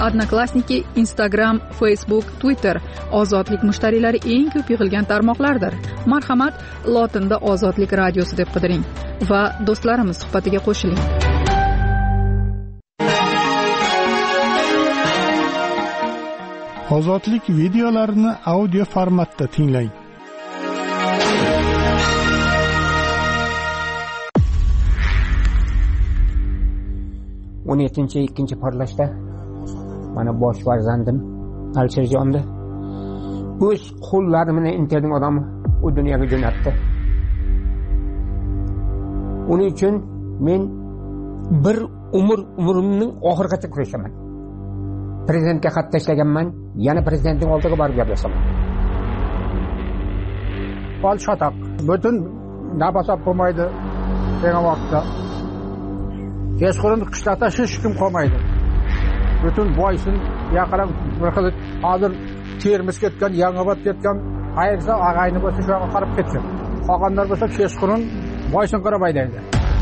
Odnoklassniki, Instagram, Facebook, Twitter ozodlik mushtariylari eng ko'p yig'ilgan tarmoqlardir. Marhamat, lotinda ozodlik radiosi deb qidiring va do'stlarimiz suhbatiga qo'shiling. Ozodlik videolarini audio formatda tinglang. o'n ikkinchi portlashda mana bosh farzandim Alisherjonni o'z qo'llari bilan interning odami u dunyoga jo'natdi. Uning uchun men bir umrimning oxirigacha kurashaman. Prezidentga xat tashlaganman, yana prezidentning oldiga borib gaplashaman. Bol shatoq, butun nafas olib bo'lmaydi degan vaqtda kechqurun qishloqda hech kim qolmaydi. Butun boysin yaqinab bir xil hozir Termiz ketgan, Yangiobod ketgan, ayirsa ag'ayni bo'lsa shu yoqqa qarab ketsin. Qolganlar bo'lsa kechqurun boysin qarab aydaydi.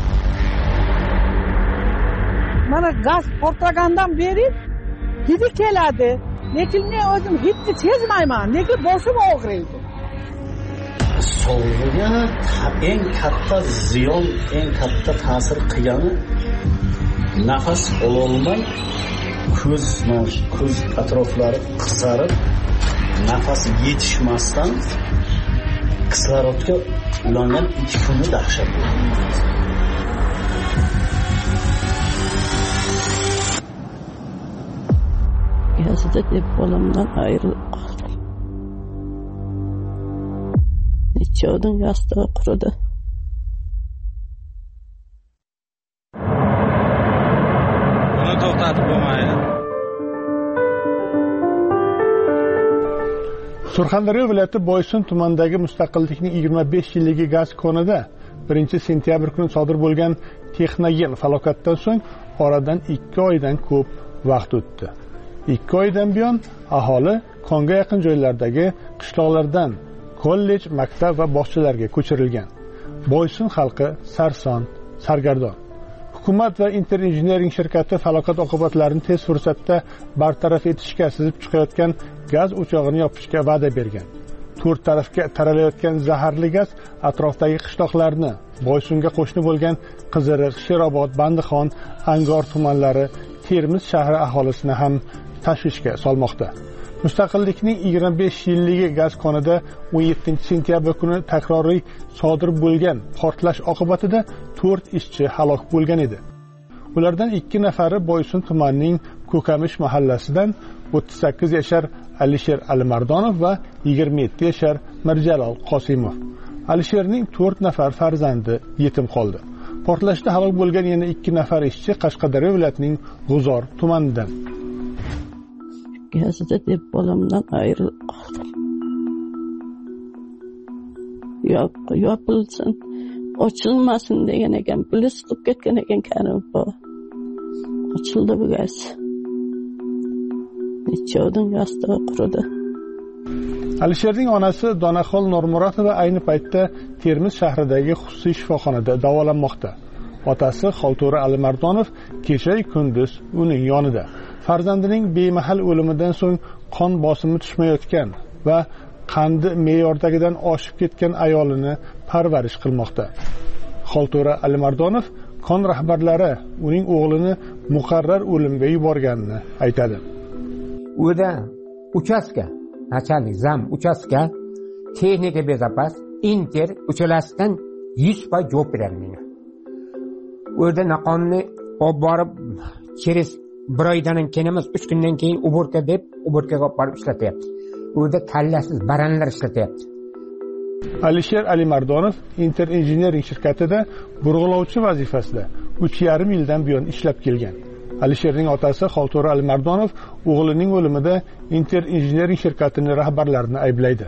Mana gaz portlagandan beri hidi keladi. Lekin men o'zim hidni sezmayman. Lekin boshim og'riydi. Sog'lig'iga eng katta ziyon, eng katta ta'sir qilgani nafas ololmay, ko'z atroflari qizarib, nafas yetishmasdan kislorodga ulangan 2 kunni dahshat bo'ldi. Yazda deb bolamdan ayrilib qoldim. Necha odam yastig'i quridi. Buni to'xtatib bo'lmaydi. Surxondaryo viloyati Boysun tumanidagi Mustaqillikning 25 yilligi gaz konida 1-sentyabr kuni sodir bo'lgan texnogen falokatdan so'ng oradan 2 oydan ko'p vaqt o'tdi. 2 oydan buyon aholi konga yaqin joylardagi qishloqlardan kollej, maktab va bog'chalarga ko'chirilgan. Boysun xalqi sarson, sargardon. Hukumat va Interinjiniring shirkati falokat oqibatlarini tez fursatda bartaraf etishga sizib chiqayotgan gaz o'chog'ini yopishga va'da bergan. 4 tarafga taralayotgan zaharli gaz atrofdagi qishloqlarni, Boysunga qo'shni bo'lgan Qiziriq, Sherobod, Bandixon, Angor tumanlari, Termiz shahri aholisini ham tashvishga solmoqda. Mustaqillikning 25 yilligi gaz konida 17-sentyabr kuni takroriy sodir bo'lgan portlash oqibatida 4 ishchi halok bo'lgan edi. Ulardan 2 nafari Boysun tumanining Ko'kamish mahallasidan 38 yashar Alisher Alimardonov va 27 yashar Mirjalol Qosimov. Alisherning 4 nafar farzandi yetim qoldi. Portlashda halok bo'lgan yana 2 nafar ishchi Qashqadaryo viloyatining G'uzor tumanidan. Yazda deb bolamdan ayrilib qoldim. Yopilsin, ochilmasin degan ekan, pulis qilib ketgan ekan Karim baba. Ochildi bu gaz. Necha odam yastig'i quridi. Alisherning onasi Donaxol Nurmuratova ayni paytda Termiz shahridagi xususiy shifoxonada davolanmoqda. Otasi Xolto'ra Alimardonov kecha kunduz uning yonida. Farzandining bemahal o'limidan so'ng qon bosimi tushmayotgan va qandi me'yordagidan oshib ketgan ayolini parvarish qilmoqda. Xolto'ra Alimardonov kon rahbarlari uning o'g'lini muqarrar o'limga yuborganini aytadi. O'da uchastka, nachalnik zam uchastka, texnika bezapas, Inter uchalasidan 100% javob beradi menga. O'da naqonni olib borib через 1 oydan keyin emas, 3 kundan keyin uborka deb uborkaga olib borib ishlatyapti. O'da kallasiz baranlar ishlatyapti. Alisher Alimardonov Interinjiniring shirkatida burg'ulovchi vazifasida 3,5 yildan buyon ishlab kelgan. Alisherning otasi Xolto'ra Alimardonov o'g'lining o'limida Interinjiniring shirkatining rahbarlarini ayblaydi.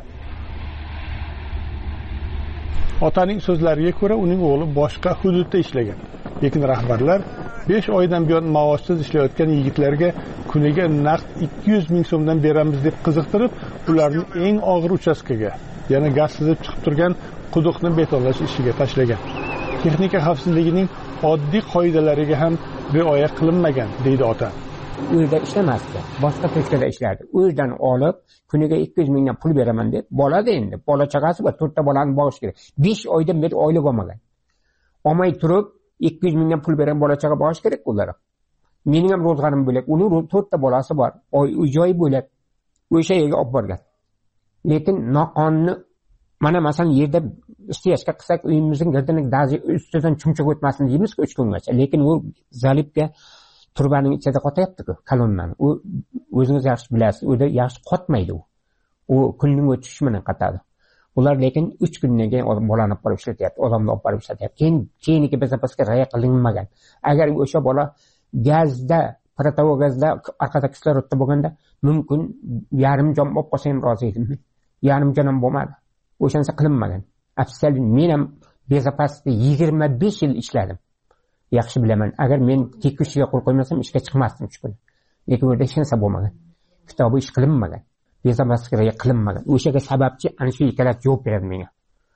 Otaning so'zlariga ko'ra, uning o'g'li boshqa hududda ishlagan. Lekin rahbarlar 5 oydan buyon maoshsiz ishlayotgan yigitlarga kuniga naqd 200 ming so'mdan beramiz deb qiziqtirib, ularni eng og'ir uchastkaga, yana gaz sizib chiqib turgan quduqni betonlash ishiga tashlagan. Texnika xavfsizligining oddiy qoidalariga ham rioya qilinmagan, deydi ota. uyda ishlamasdi, boshqa to'shkada ishlardi. Uydan olib, kuniga 200 mingdan pul beraman deb, bolada endi, bola chaqasi bor, 4 ta bolani boqish kerak. 5 oydan beri oylik olmagan. Olmay turib 200 mingdan pul bergan bola chaqa boqish kerak ular. Mening ham ro'zg'arim bo'lak, uning 4 ta bolasi bor, uy-joy bo'lak. O'sha yerga olib borgan. Lekin noqonuni mana masalan yerda istiyashga qilsak uyimizning girdini dazi ustidan chumchuq o'tmasin deymiz 3 kungacha. Lekin u zalibga turbaning ichida qotyapti-ku, kolonnani. U o'zingiz yaxshi bilasiz, uyda yaxshi qotmaydi u. U kunning o'tishi bilan qatadi. Ular lekin 3 kundan keyin bolani olib borib ishlatyapti, odamni olib borib ishlatyapti. Keyingi bezapasga rioya qilinmagan. Agar o'sha bola gazda, protovogazda orqada kislorodda bo'lganda mumkin yarim jon olib qolsa ham rozi edim. Yarim jon ham bo'lmadi. O'shansa qilinmagan. Afsuski men ham bezapasda 25 yil ishladim. Yaxshi bilaman. Agar men tekishiga qo'l qo'ymasam ishga chiqmasdim shu kuni. Lekin o'rda hech narsa bo'lmagan. Kitobi ish qilinmagan. Bezapasga rioya qilinmagan. O'shaga sababchi ana shu ikkalasi javob beradi menga.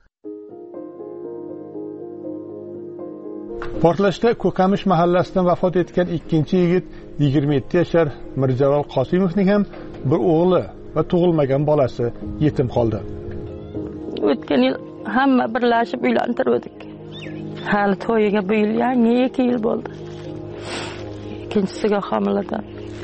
Portlashda Ko'kamish mahallasidan vafot etgan ikkinchi yigit 27 yashar Mirjalol Qosimovning ham bir o'g'li va tug'ilmagan bolasi yetim qoldi. O'tgan yil hamma birlashib uylantirdik. Hali to'yiga bu yil yangi 2 yil bo'ldi. Ikkinchisiga homiladan.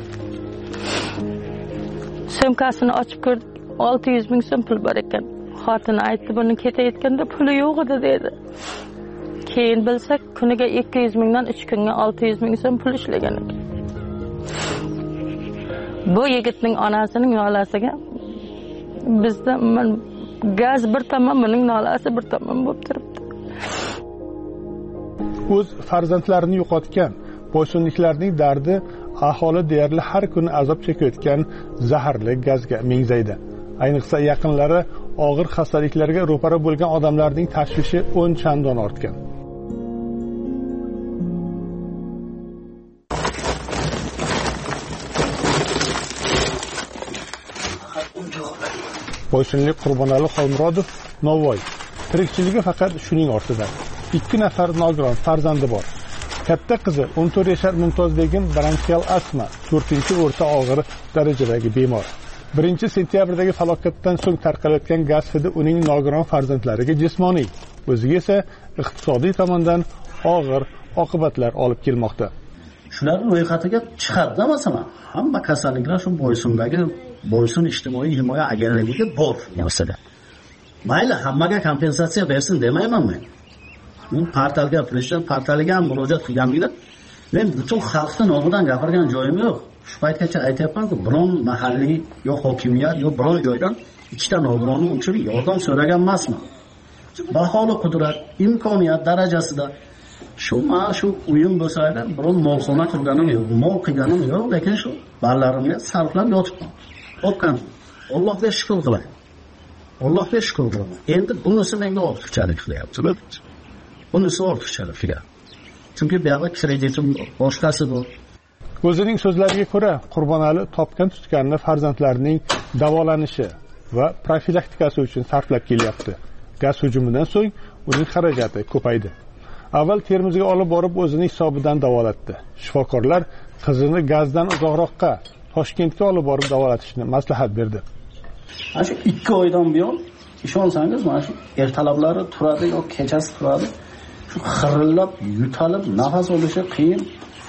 Sumkasini ochib ko'rdik. 600 ming so'm pul bor ekan. Xotini aytdi, buni ketayotganda puli yo'q edi dedi. Keyin bilsak, kuniga 200 mingdan 3 kunga 600 ming so'm pul ishlagan ekan. Bu yigitning onasining nolasiga bizda gaz bir tomon, buning nolasi bir tomon bo'lib turibdi. O'z farzandlarini yo'qotgan boysunliklarning dardi aholi deyarli har kuni azob chekayotgan zaharli gazga mengzaydi. Ayniqsa yaqinlari og'ir xastaliklarga ro'para bo'lgan odamlarning tashvishi 10 chandon ortgan. Boysunlik Qurbonali Xolmurodov Novvoy. Tirikchiligi faqat shuning ortida. 2 nafar nogiron farzandi bor. Katta qizi 14 yashar Mumtozbegim bronxial astma, 4-o'rta og'ir darajadagi bemor. 1-sentyabrdagi falokatdan so'ng tarqalayotgan gaz hidi uning nogiron farzandlariga jismoniy, o'ziga esa iqtisodiy tomondan og'ir oqibatlar olib kelmoqda. Shularning ro'yxatiga chiqadi masalan, hamma kasalliklar shu Boysundagi Boysun ijtimoiy himoya agentligi bor narsada. Mayli, hammaga kompensatsiya bersin demayman men. Men portalga, prezident portaliga ham murojaat qilganimda, men butun xalqni nomidan gapirgan joyim yo'q. Shu paytgacha aytayapman-ku, biron mahalliy yo hokimiyat yo biron joydan ikkita nogironni uchun yordam so'ragan emasman. Baholi qudrat, imkoniyat darajasida shu uyim bo'lsa, biron molxona qilganim yo'q, mol qilganim yo'q, lekin shu ballarimga sarflab yotibman. O'pkan. Allohga shukr qilaman. Allohga shukr qilaman. Endi bunisi menga ortiqchalik qilyapti. Bunisi ortiqchalik qilyapti. Chunki bu yerda kreditim boshqasi bor. O'zining so'zlariga ko'ra, Qurbonali topgan tutganini farzandlarining davolanishi va profilaktikasi uchun sarflab kelyapti. Gaz hujumidan so'ng uning xarajati ko'paydi. Avval Termizga olib borib o'zining hisobidan davolatdi. Shifokorlar qizini gazdan uzoqroqqa Toshkentga olib borib davolatishni maslahat berdi. Ana shu 2 oydan buyon ishonsangiz, mana shu ertalablari turadi yoki kechasi turadi. Shu xirillab, yutalib, nafas olishi qiyin.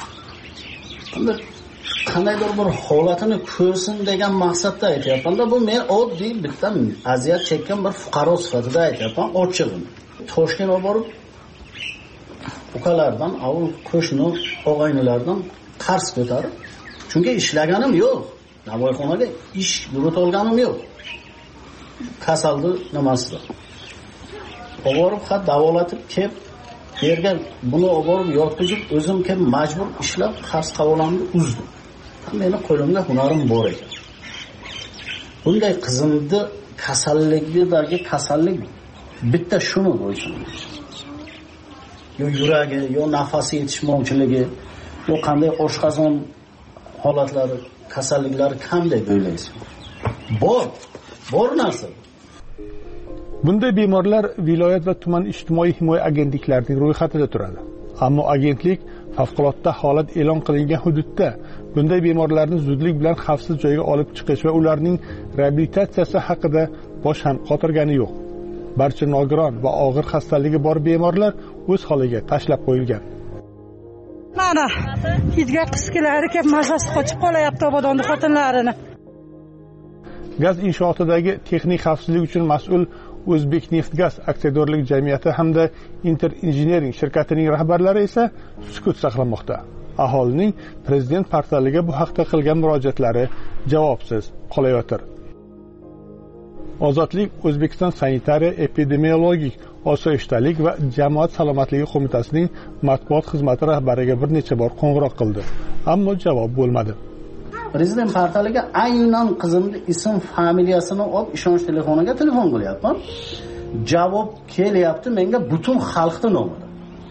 Qandaydir bir holatini ko'rsin degan maqsadda aytyapman-da, bu men oddiy bitta aziyat chekkan bir fuqaro sifatida aytyapman, ochig'ini. Toshkentga olib borib ukalardan, avul qo'shni og'aynilardan qarz ko'tarib, chunki ishlaganim yo'q. Navoiyxonaga ish yuritib olganim yo'q. Kasaldi nimasida. Olib borib davolatib kelib bergan, buni olib borib yotqizib, o'zim kelib majbur ishlab qarz qavolamni uzdim. Meni qo'limda hunarim bor ekan. Bunday qizimni kasalligidagi kasallik bitta shuni bo'lsin. Yo yuragi, yo nafasi yetishmovchiligi, yo qanday oshqozon holatlari, kasalliklari qanday o'ylaysiz? Bor narsa. Bunday bemorlar viloyat va tuman ijtimoiy himoya agentliklarining ro'yxatida turadi. Ammo agentlik favqulodda holat e'lon qilingan hududda bunday bemorlarni zudlik bilan xavfsiz joyga olib chiqish va ularning reabilitatsiyasi haqida bosh ham qotirgani yo'q. Barcha nogiron va og'ir xastaligi bor bemorlar o'z holiga tashlab qo'yilgan. Mana hijga qisqilari kelib mazasi qochib qolayapti obodonni xotinlarini. Gaz inshootidagi texnik xavfsizlik uchun mas'ul O'zbekneftgaz aksiyadorlik jamiyati hamda Inter Engineering shirkatining rahbarlari esa sukut saqlamoqda. Aholining prezident portaliga bu haqda qilgan murojaatlari javobsiz qolayotir. Ozodlik O'zbekiston sanitariya epidemiologik osoyishtalik va jamoat salomatligi qo'mitasining matbuot xizmati rahbariga bir necha bor qo'ng'iroq qildi, ammo javob bo'lmadi. Prezident portaliga aynan qizimning ism familiyasini olib ishonch telefoniga telefon qilyapman. Javob kelyapti menga butun xalqning nomidan.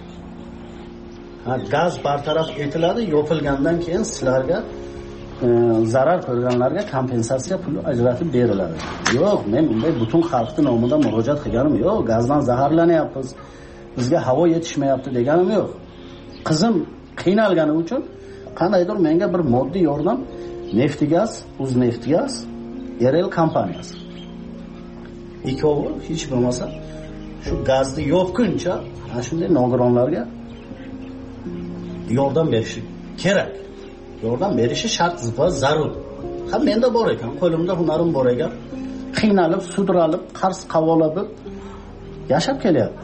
Gaz bartaraf etiladi, yopilgandan keyin sizlarga zarar ko'rganlarga kompensatsiya puli ajratib beriladi. Yo'q, men bunday butun xalqning nomidan murojaat qilganim yo'q. Gazdan zaharlanyapmiz, bizga havo yetishmayapti deganim yo'q. Qizim qiynalgani uchun qandaydir menga bir moddiy yordam Neftigaz, Uzneftigaz, RL kompaniyasi. Ikkovi hech bo'lmasa shu gazni yopguncha ana shunday nogironlarga yordam berishi kerak. Yordam berishi shart va zarur. Ha menda bor ekan, qo'limda hunarim bor ekan. Qiynalib, sudralib, qarz qavolab yashab kelyapti.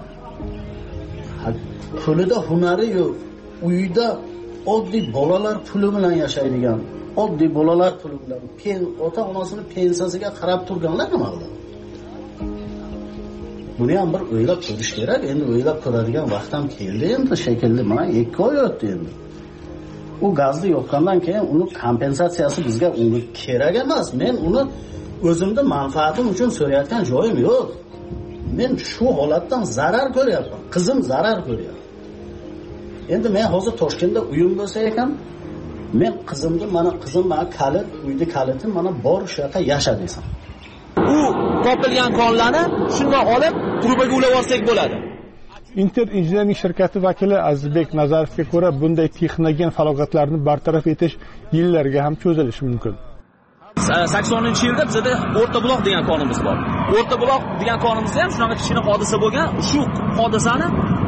Qo'lida hunari yo'q. Uyda oddiy bolalar puli bilan yashaydigan, oddiy bolalar puli bilan ota-onasining pensiyasiga qarab turganlar nima qiladi? Buni ham bir o'ylab ko'rish kerak. Endi o'ylab ko'radigan vaqt ham keldi endi shekilli. Mana 2 oy o'tdi endi. U gazni yoqqandan keyin uni kompensatsiyasi bizga unga kerak emas. Men uni o'zimning manfaatim uchun so'rayotgan joyim yo'q. Men shu holatdan zarar ko'ryapman. Qizim zarar ko'ryapti. Endi men hozir Toshkentda uyim bo'lsa ekan, men qizimni mana kalit, uyda kalitim mana bor shu yerda yasha desam. U topilgan qonlarni shundan olib trubaga ulab olsak bo'ladi. Inter Engineering shirkati vakili Azizbek Nazarovga ko'ra, bunday texnogen falokatlarni bartaraf etish yillarga ham cho'zilishi mumkin. 80-yilda bizda o'rta buloq degan konimiz bor. O'rta buloq degan konimizda ham shunaqa kichkina hodisa bo'lgan. Shu hodisani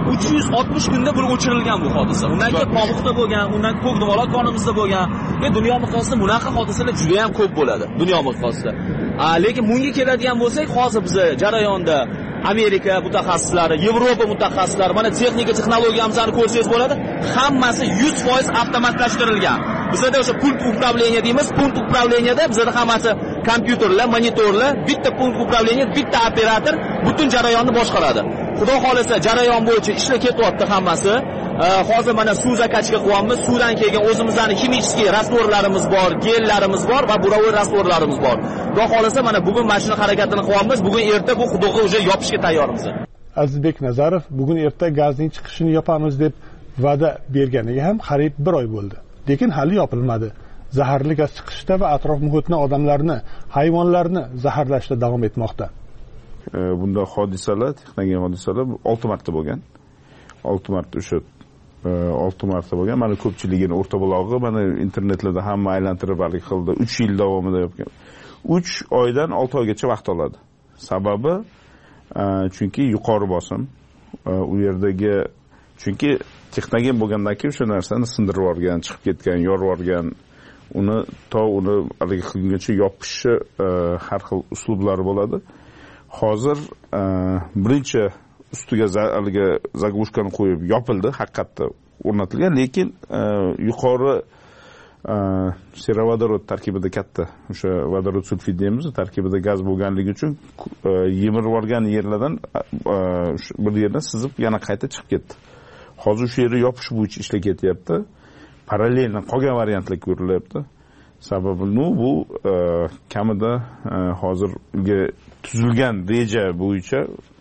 360 kunda bo'lib o'chirilgan bu hodisa. Undan keyin Pomuxda bo'lgan, undan ko'k dumaloq konimizda bo'lgan. Dunyo miqyosida bunaqa hodisalar juda ham ko'p bo'ladi, dunyo miqyosida. Lekin bunga keladigan bo'lsak, hozir biz jarayonda Amerika mutaxassislari, Yevropa mutaxassislari, mana texnika texnologiyamizni ko'rsangiz bo'ladi, hammasi 100% avtomatlashtirilgan. Bizda o'sha punkt upravleniya deymiz, punkt upravleniyada bizda hammasi kompyuterlar, monitorlar, bitta punkt upravleniya, bitta operator butun jarayonni boshqaradi. Xudo xolasa jarayon bo'yicha ishlar ketyapti hammasi. Hozir mana suv zakachga qilyapmiz. Suvdan kelgan o'zimizning kimический rastvorlarimiz bor, gellarimiz bor va burovoy rastvorlarimiz bor. Xudo xolasa mana bugun mashina harakatini qilyapmiz. Bugun erta bu xudoga уже yopishga tayyormiz. Azizbek Nazarov bugun erta gazning chiqishini yopamiz deb va'da berganiga ham qariyb 1 oy bo'ldi. Lekin hali yopilmadi. Zaharli gaz chiqishda va atrof muhitni, odamlarni, hayvonlarni zaharlashda davom etmoqda. Bunda hodisalar, texnogen hodisalar 6 marta bo'lgan. 6 marta o'sha 6 marta bo'lgan. Mana ko'pchiligini o'rta bulog'i, mana internetlarda hamma aylantirib qildi. 3 yil davomida yopgan. 3 oydan 6 oygacha vaqt oladi. Sababi chunki yuqori bosim, u yerdagi chunki texnogen bo'lgandan keyin o'sha narsani sindirib yuborgan, chiqib ketgan, yorib yuborgan, uni qilguncha yopishi har xil uslublari bo'ladi. Hozir birinchi ustiga zaglushkani qo'yib yopildi, haqiqatda o'rnatilgan, lekin yuqori serovodorod tarkibida katta o'sha vodorod sulfid deymiz, tarkibida gaz bo'lganligi uchun yemirib yuborgan yerlardan bir yerdan sizib yana qayta chiqib ketdi. Hozir shu yerni yopish bo'yicha ishlar ketyapti. Parallelni qolgan variantlar ko'rilyapti. Sababi bu kamida hozirgi tuzilgan reja bo'yicha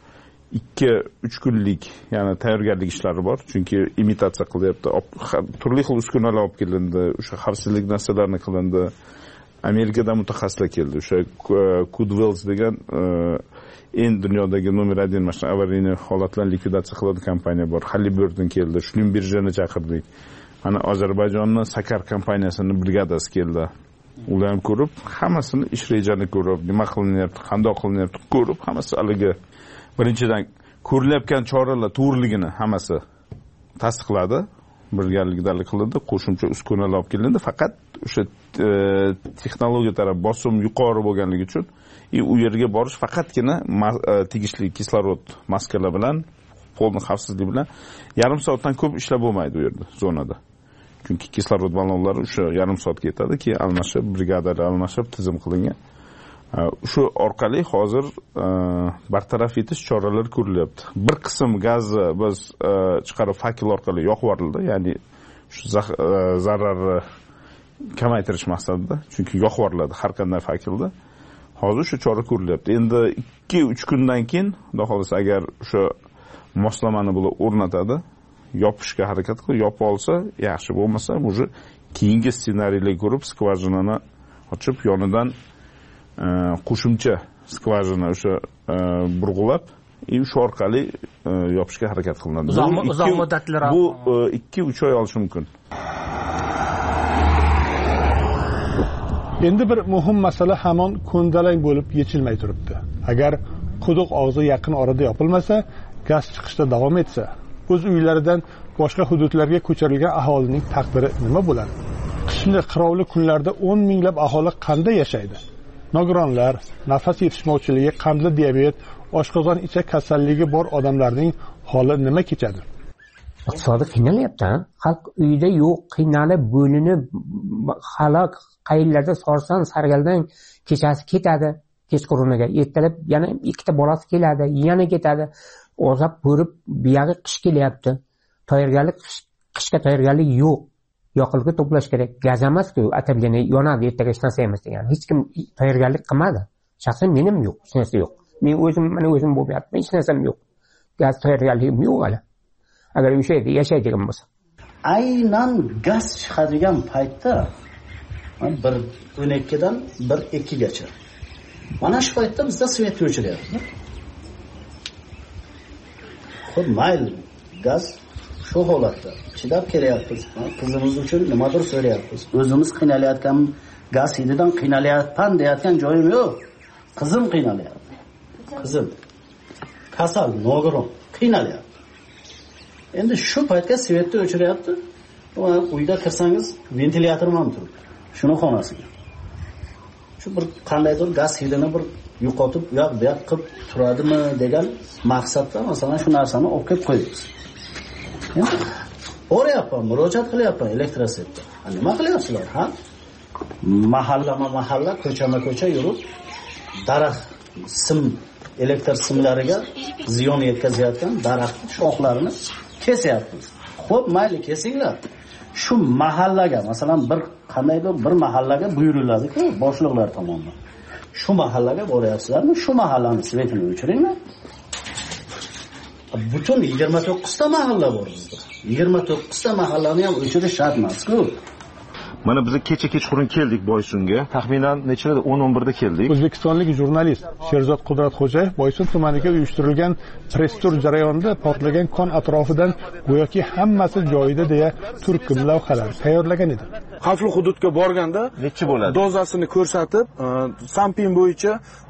2-3 kunlik ya'ni tayyorgarlik ishlari bor. Chunki imitatsiya qilyapti. Turli xil uskunalar olib kelindi, o'sha xavfsizlik narsalarni qilindi. Amerikadan mutaxassislar keldi. O'sha Cudwells degan dunyodagi nomer 1 mashina avariyni holatlarni likvidatsiya qiladigan kompaniya bor. Halliburton keldi. Schlumbergerni chaqirdik. mana Ozarbayjonning Sakar kompaniyasining brigadasi keldi. Ular ham ko'rib, hammasini ish rejasini ko'rib, nima qilinyapti, qanday qilinyapti ko'rib, hammasi haligi birinchidan ko'rilayotgan choralar to'g'riligini hammasi tasdiqladi. Birgalikdalik qilindi, qo'shimcha uskunalar olib kelindi. Faqat o'sha texnologiya taraf bosim yuqori bo'lganligi uchun u yerga borish faqatgina tegishli kislorod maskalar bilan, polni xavfsizlik bilan yarim soatdan ko'p ishlab bo'lmaydi u yerda, zonada. Chunki kislorod ballonlari o'sha yarim soatga yetadi, keyin almashib, brigadalar almashib tizim qilingan. Shu orqali hozir bartaraf etish choralari ko'rilyapti. Bir qism gazni biz chiqarib fakil orqali yoqib yuborildi, ya'ni shu zararni kamaytirish maqsadida, chunki yoqib yuboriladi har qanday fakilda. Hozir shu chora ko'rilyapti. Endi 2-3 kundan keyin, xudo xolasa agar o'sha moslamani bular o'rnatadi, yopishga harakat qilib, yopib olsa, yaxshi bo'lmasa, уже keyingi ssenariylarni ko'rib, skvajinani ochib, yonidan qo'shimcha skvajina o'sha burg'ulab, shu orqali yopishga harakat qilinadi. Uzoq muddatli bu 2-3 oy olishi mumkin. Endi bir muhim masala hamon ko'ndalang bo'lib yechilmay turibdi. Agar quduq og'zi yaqin orada yopilmasa, gaz chiqishda davom etsa, o'z uylaridan boshqa hududlarga ko'chirilgan aholining taqdiri nima bo'ladi? Qishli qirovli kunlarda 10 minglab aholi qanday yashaydi? Nogironlar, nafas yetishmovchiligi, qandli diabet, oshqozon ichak kasalligi bor odamlarning holi nima kechadi? Iqtisodiy qiynalyapti. Xalq uyida yo'q, qiynalib, bo'linib, halok, qayerlarda sorsan, sargaldan kechasi ketadi, kechquruniga ertalab yana ikkita bolasi keladi, yana ketadi. O'zab ko'rib, buyog'i qish kelyapti. Tayyorgarlik, qishga tayyorgarlik yo'q. Yoqilg'i to'plash kerak. Gaz emas-ku, atalgani yonadi, ertaga hech narsa emas degan. Hech kim tayyorgarlik qilmadi. Shaxsan menim yo'q, hech narsa yo'q. Men o'zim bo'lyapman, hech narsam yo'q. Gaz tayyorgarligim yo'q hali. Agar o'sha yerda yashaydigan bo'lsa. Aynan gaz chiqadigan paytda 1:12 dan 1:2 gacha. Mana shu paytda bizda svet o'chiryapti. Xo'p, mayli, gaz shu holatda chidab kelyapmiz. Qizimiz uchun nimadir so'rayapmiz. O'zimiz qiynalayotgan, gaz hididan qiynalayapman deyotgan joyim yo'q. Qizim qiynalayapti. Qizim kasal, nogiron, qiynalayapti. Endi shu paytga svetni o'chiryapti. Uyda kirsangiz ventilyator ham turibdi. Shuni xonasiga. Shu bir qandaydir gaz hidini bir yo'qotib, bu yoq qilib turadimi degan maqsadda masalan shu narsani olib kelib qo'yamiz. Endi o'rayapman, murojaat qilyapman elektrosetga. Nima qilyapsizlar, ha? Mahalla, ko'chama-ko'cha yurib, daraxt sim elektr simlariga ziyon yetkazayotgan daraxt shoxlarini kesyapmiz. Xo'p, mayli kesinglar. Shu mahallaga, masalan, qandaydir bir mahallaga buyuriladi-ku, boshliqlar tomonidan. Shu mahallaga boryapsizlarmi? Shu mahallani svetini o'chiringlar. Butun 29 ta mahalla bor bizda. 29 ta mahallani ham o'chirish shart emas-ku. Mana biz kechqurun keldik Boysunga. Taxminan nechada 10-11 da keldik. O'zbekistonlik jurnalist Sherzod Qudratxo'jayev Boysun tumaniga uyushtirilgan press-tur jarayonida portlagan kon atrofidan go'yoki hammasi joyida deya turkum lavhalar tayyorlagan edi. Xavfli hududga borganda necha bo'ladi? Dozasini ko'rsatib, Sampin bo'yicha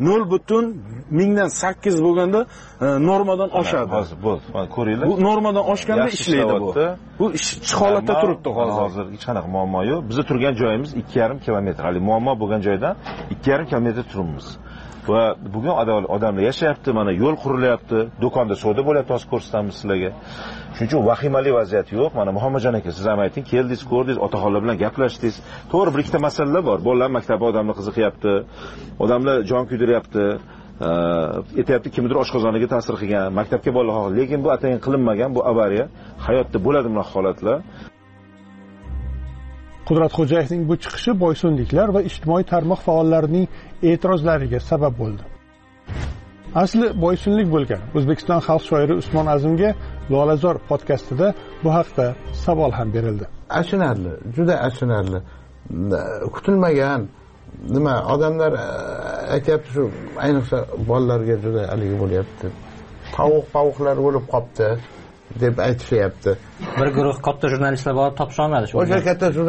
0.08 bo'lganda normadan oshadi. Hozir bu, ko'ringlar. Bu normadan oshganda ishlaydi bu. Bu ish holatda turibdi hozir. Hozir hech qanaqa muammo yo'q. Biz turgan joyimiz 2,5 kilometr. Hali muammo bo'lgan joydan 2,5 kilometr turibmiz. Va bugun odamlar yashayapti, mana yo'l qurilyapti, do'konda savdo bo'lyapti, hozir ko'rsatamiz sizlarga. Shuning uchun vahimali vaziyat yo'q. Mana Muhammadjon aka, siz ham ayting, keldingiz, ko'rdingiz, otaxonlar bilan gaplashdingiz. To'g'ri, bir ikkita masalalar bor. Bolalar maktabga odamlar qiziqyapti, odamlar jon kuydiryapti. Aytyapti, kimdir oshqozoniga ta'sir qilgan, maktabga bolalar, lekin bu atayin qilinmagan, bu avariya. Hayotda bo'ladi bunaqa holatlar. Qudratxo'jayevning bu chiqishi boysunliklar va ijtimoiy tarmoq faollarining e'tirozlariga sabab bo'ldi. Asli boysunlik bo'lgan O'zbekiston xalq shoiri Usmon Azimga Lolazor podkastida bu haqda savol ham berildi. Achinarli, juda achinarli. Kutilmagan nima odamlar aytayapti, shu ayniqsa bolalarga juda aligi bo'lyapti. Tovuqlar o'lib qopti. deb aytishyapti. Bir guruh katta jurnalistlar borib topisha olmadi shu. O'sha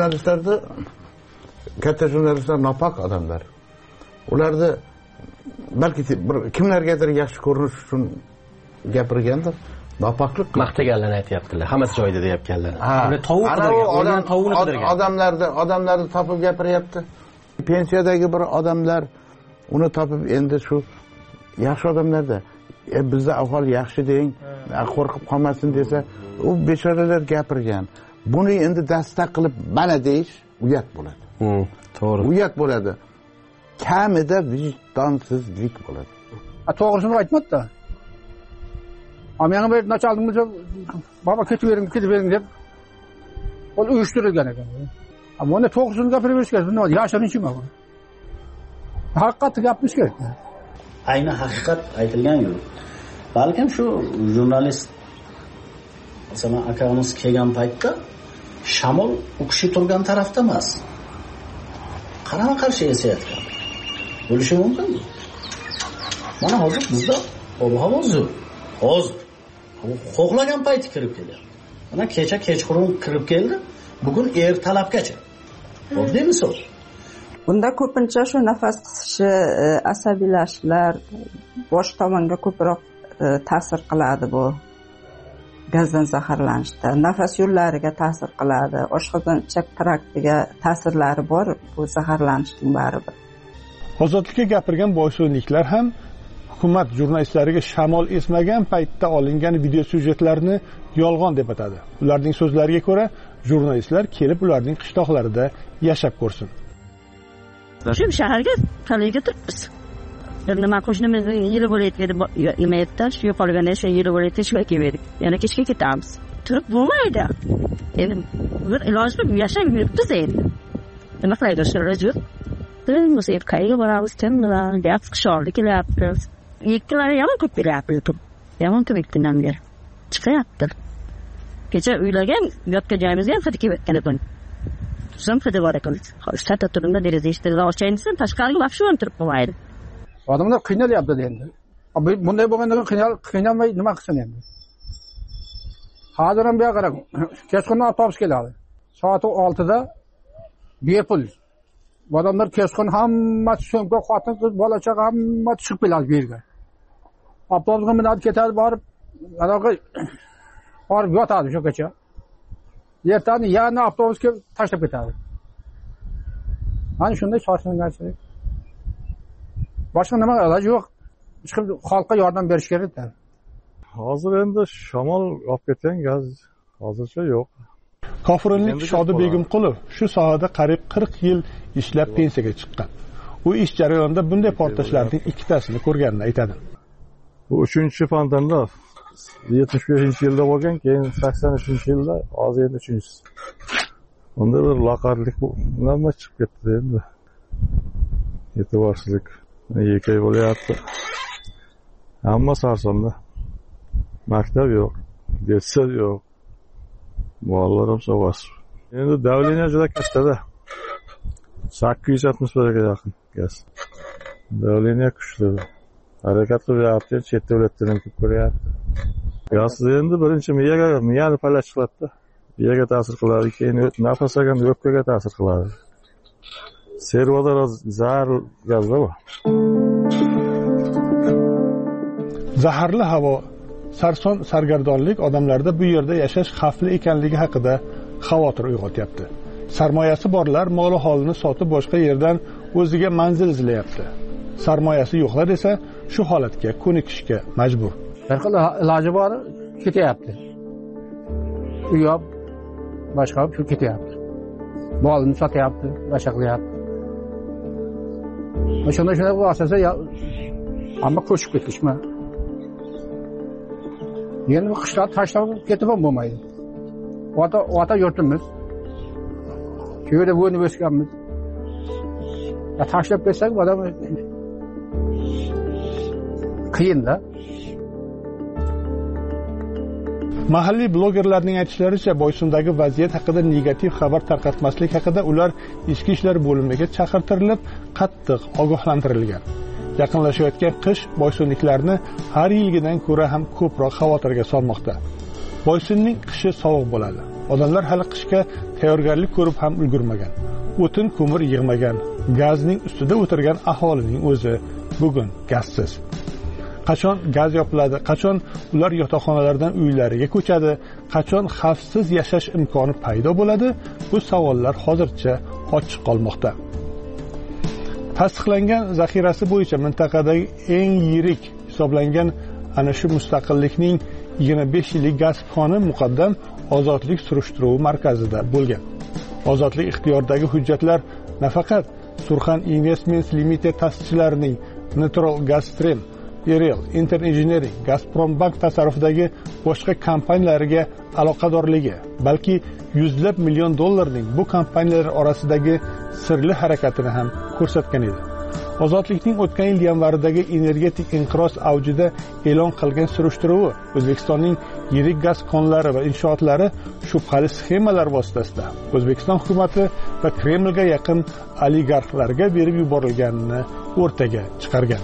katta jurnalistlar nopok odamlar. Ularni balki kimlargadir yaxshi ko'rinish uchun gapirgandir. Nopoklik maqtaganlarni aytyaptilar. Hammasi joyida deyapganlar. Odamlarni topib gapiryapti. Pensiyadagi bir odamlar uni topib endi shu yaxshi odamlarda bizda ahvol yaxshi deng, qo'rqib qolmasin desa, u bechoralar gapirgan. Buni endi dastak qilib mana deyish uyat bo'ladi. To'g'ri. Uyat bo'ladi. Kamida vijdonsizlik bo'ladi. To'g'risini aytmadi-da. Amyani bir nachaldim deb baba ketib bering deb ol uyushtirilgan ekan. Buni to'g'risini gapiraverishga kerak. Buni yashirinchimi bu? Haqiqatni gapirish kerak. Ayni haqiqat aytilgan-ku. Balkim shu jurnalist masalan akamiz kelgan paytda shamol u kishi turgan tarafda emas. Qarama-qarshi esayotgan. Bo'lishi mumkin. Mana hozir bizda ob-havo zo'r. Hozir xo'g'lagan payti kirib keldi. Mana kechqurun kirib keldi. Bugun ertalabgacha. Oddiy misol. Bunda ko'pincha shu nafas qisishi, asabiylashlar bosh tomonga ko'proq ta'sir qiladi bu. Gazdan zaharlanishda, nafas yo'llariga ta'sir qiladi, oshqozon ichak traktiga ta'sirlari bor bu zaharlanishning baribir. Ozodlikka gapirgan boysunliklar ham hukumat jurnalistlariga shamol esmagan paytda olingan video syujetlarni yolg'on deb atadi. Ularning so'zlariga ko'ra, jurnalistlar kelib ularning qishloqlarida yashab ko'rsin. Shu shaharga qaliga turibmiz. Nima qo'shnimiz yili bo'layotgan yemayapti, shu qolganda shu yili bo'layotdi, shu keldik. Yana kechga ketamiz. Turib bo'lmaydi. Endi bir ilojli yashab yuribmiz endi. Nima qilaydi shu rajul? Biz qayerga boramiz, kim bilan gap qishorli kelyapti. Ikkilari yomon ko'p beryapti. Yomon ko'p ikkidan beri. Chiqyapti. Kecha uylagan, yotgan joyimizga ham xat kelgan ekan. Zum xat bor ekan. Shtat turunda deraza eshitdi, ochayinsa tashqariga vaqti ham turib qolmaydi. Odamlar qiynalyapti endi. Bunday bo'lganda qiynalmay nima qilsin endi? Hozir ham bu yoqqa qarang. Kechqurun avtobus keladi. Soat 6da bepul. Odamlar kechqurun hammasi so'mka, xotin, qiz, bola chaqa hammasi chiqib keladi bu yerga. Avtobusga minadi, ketadi, borib yotadi shugacha. Ertani yana avtobusga tashlab ketadi. Mana shunday shoshilinganchilik. Boshqa nima iloji yo'q. Chiqib xalqqa yordam berish kerak-da. Hozir endi shamol olib ketgan gaz hozircha yo'q. Kofirinlik Shodi Begimqulov shu sohada qariyb 40 yil ishlab pensiyaga chiqqan. U ish jarayonida bunday portlashlarning ikkitasini ko'rganini aytadi. Bu 3-fontanda 75-yilda bo'lgan, keyin 83-yilda, hozir endi 3-inchisi. Unda bir loqarlik nima chiqib ketdi endi. E'tiborsizlik yakay bo'lyapti. Hamma sarsonda. Maktab yo'q, детсад yo'q. Bolalar ham sovas. Endi davleniya juda katta-da. 860 barga yaqin gaz. Davleniya kuchli. Harakat qilyapti, chet davlatdan ham kelib ko'ryapti. Gaz endi birinchi miyani falaj qiladi-da. Miyaga ta'sir qiladi, keyin nafas olganda o'pkaga ta'sir qiladi. Servodar zahar gazda bor. Zaharli havo, sarson sargardonlik odamlarda bu yerda yashash xavfli ekanligi haqida xavotir uyg'otyapti. Sarmoyasi borlar mol holini sotib boshqa yerdan o'ziga manzil izlayapti. Sarmoyasi yo'qlar esa shu holatga ko'nikishga majbur. Bir xil iloji bor, ketyapti. U yo'q, boshqa shu ketyapti. Molini sotyapti, boshqa qilyapti. Shunday bo'lsa, amma ko'chib ketishma. Endi bu qishloq tashlab ketib ham bo'lmaydi. Ota yurtimiz. Shu yerda o'ynab o'sganmiz. Tashlab ketsak, odam qiyin-da. Mahalliy blogerlarning aytishlaricha, Boysundagi vaziyat haqida negativ xabar tarqatmaslik haqida ular ichki ishlar bo'limiga chaqirtirilib, qattiq ogohlantirilgan. Yaqinlashayotgan qish boysunliklarni har yilgidan ko'ra ham ko'proq xavotirga solmoqda. Boysunning qishi sovuq bo'ladi. Odamlar hali qishga tayyorgarlik ko'rib ham ulgurmagan. O'tin, ko'mir yig'magan, gazning ustida o'tirgan aholining o'zi bugun gazsiz. Qachon gaz yopiladi? Qachon ular yotoqxonalardan uylariga ko'chadi? Qachon xavfsiz yashash imkoni paydo bo'ladi? Bu savollar hozircha ochiq qolmoqda. Tasdiqlangan zaxirasi bo'yicha mintaqadagi eng yirik hisoblangan ana shu mustaqillikning 25 yillik gaz koni muqaddam Ozodlik surishtiruv markazida bo'lgan. Ozodlik ixtiyoridagi hujjatlar nafaqat Surxan Investments Limited ta'sischilarining Natural Gas Stream, Erel Interengineering, Gazprombank tasarrufidagi boshqa kompaniyalariga aloqadorligi, balki yuzlab million dollarning bu kompaniyalar orasidagi sirli harakatini ham ko'rsatgan edi. Ozodlikning o'tgan yil yanvaridagi energetik inqiroz avjida e'lon qilgan surishtiruvi O'zbekistonning yirik gaz konlari va inshootlari shubhali sxemalar vositasida O'zbekiston hukumatı va Kremlga yaqin oligarxlarga berib yuborilganini o'rtaga chiqargan.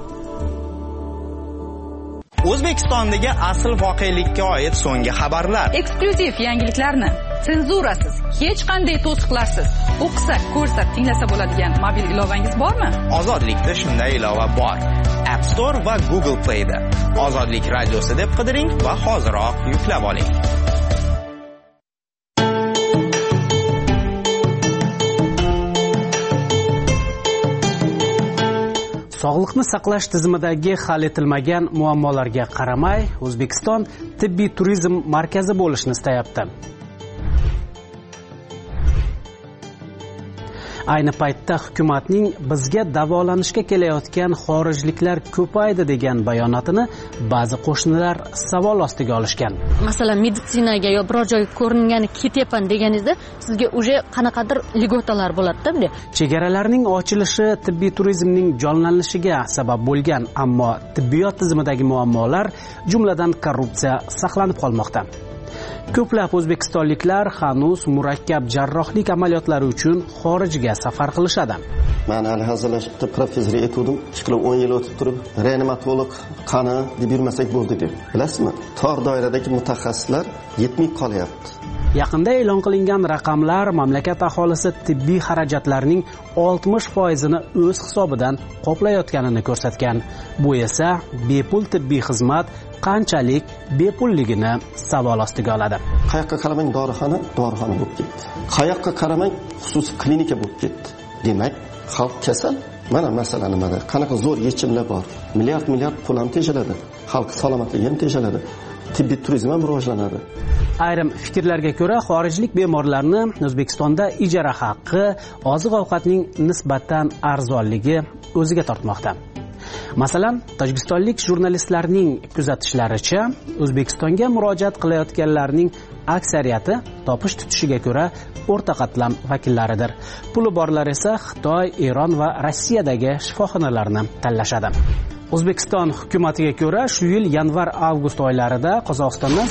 O'zbekistondagi asl voqelikka oid so'nggi xabarlar, eksklyuziv yangiliklarni senzurasiz, hech qanday to'siqlarsiz o'qisa, ko'rsa, tinglasa bo'ladigan mobil ilovangiz bormi? Ozodlikda shunday ilova bor. App Store va Google Play da Ozodlik radiosi deb qidiring va hoziroq yuklab oling. Sog'liqni saqlash tizimidagi hal etilmagan muammolarga qaramay, O'zbekiston tibbiy turizm markazi bo'lishni istayapti. Ayni paytda hukumatning bizga davolanishga kelayotgan xorijliklar ko'paydi degan bayonotini ba'zi qo'shnilar savol ostiga olishgan. Masalan, meditsinaga yo biror joyga ko'ringani ketyapman deganingizda sizga uje qanaqadir ligotalar bo'ladi-da bunday. Chegaralarning ochilishi tibbiy turizmning jonlanishiga sabab bo'lgan, ammo tibbiyot tizimidagi muammolar, jumladan korrupsiya saqlanib qolmoqda. Ko'plab o'zbekistonliklar hanuz murakkab jarrohlik amaliyotlari uchun xorijga safar qilishadi. Men hali hazırlaşıpda professor etuvdim. 10 yil o'tib turib, reanimatolog qani deb yurmasak bo'ldi deb. Bilasizmi? Tor doiradagi mutaxassislar yetmay qolyapti. Yaqinda e'lon qilingan raqamlar mamlakat aholisi tibbiy xarajatlarning 60%ni o'z hisobidan qoplayotganini ko'rsatgan. Bu esa bepul tibbiy xizmat qanchalik bepulligini savol ostiga oladi. Qayoqqa qaramang dorixona bo'lib ketdi. Qayoqqa qaramang xususiy klinika bo'lib ketdi. Demak, xalq kasal. Mana masala nimada? Qanaqa zo'r yechimlar bor. Milliard pul ham tejaladi. Xalq salomatligi ham tejaladi. Tibbiy turizm ham rivojlanadi. Ayrim fikrlarga ko'ra, xorijlik bemorlarni O'zbekistonda ijara haqqi, oziq-ovqatning nisbatan arzonligi o'ziga tortmoqda. Masalan, tojikistonlik jurnalistlarning kuzatishlaricha, O'zbekistonga murojaat qilayotganlarning aksariyati topish tutishiga ko'ra o'rta qatlam vakillaridir. Puli borlar esa Xitoy, Eron va Rossiyadagi shifoxonalarni tanlashadi. O'zbekiston hukumatiga ko'ra, shu yil yanvar-avgust oylarida Qozog'istondan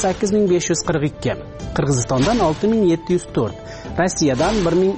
8542, Qirg'izistondan 6704, Rossiyadan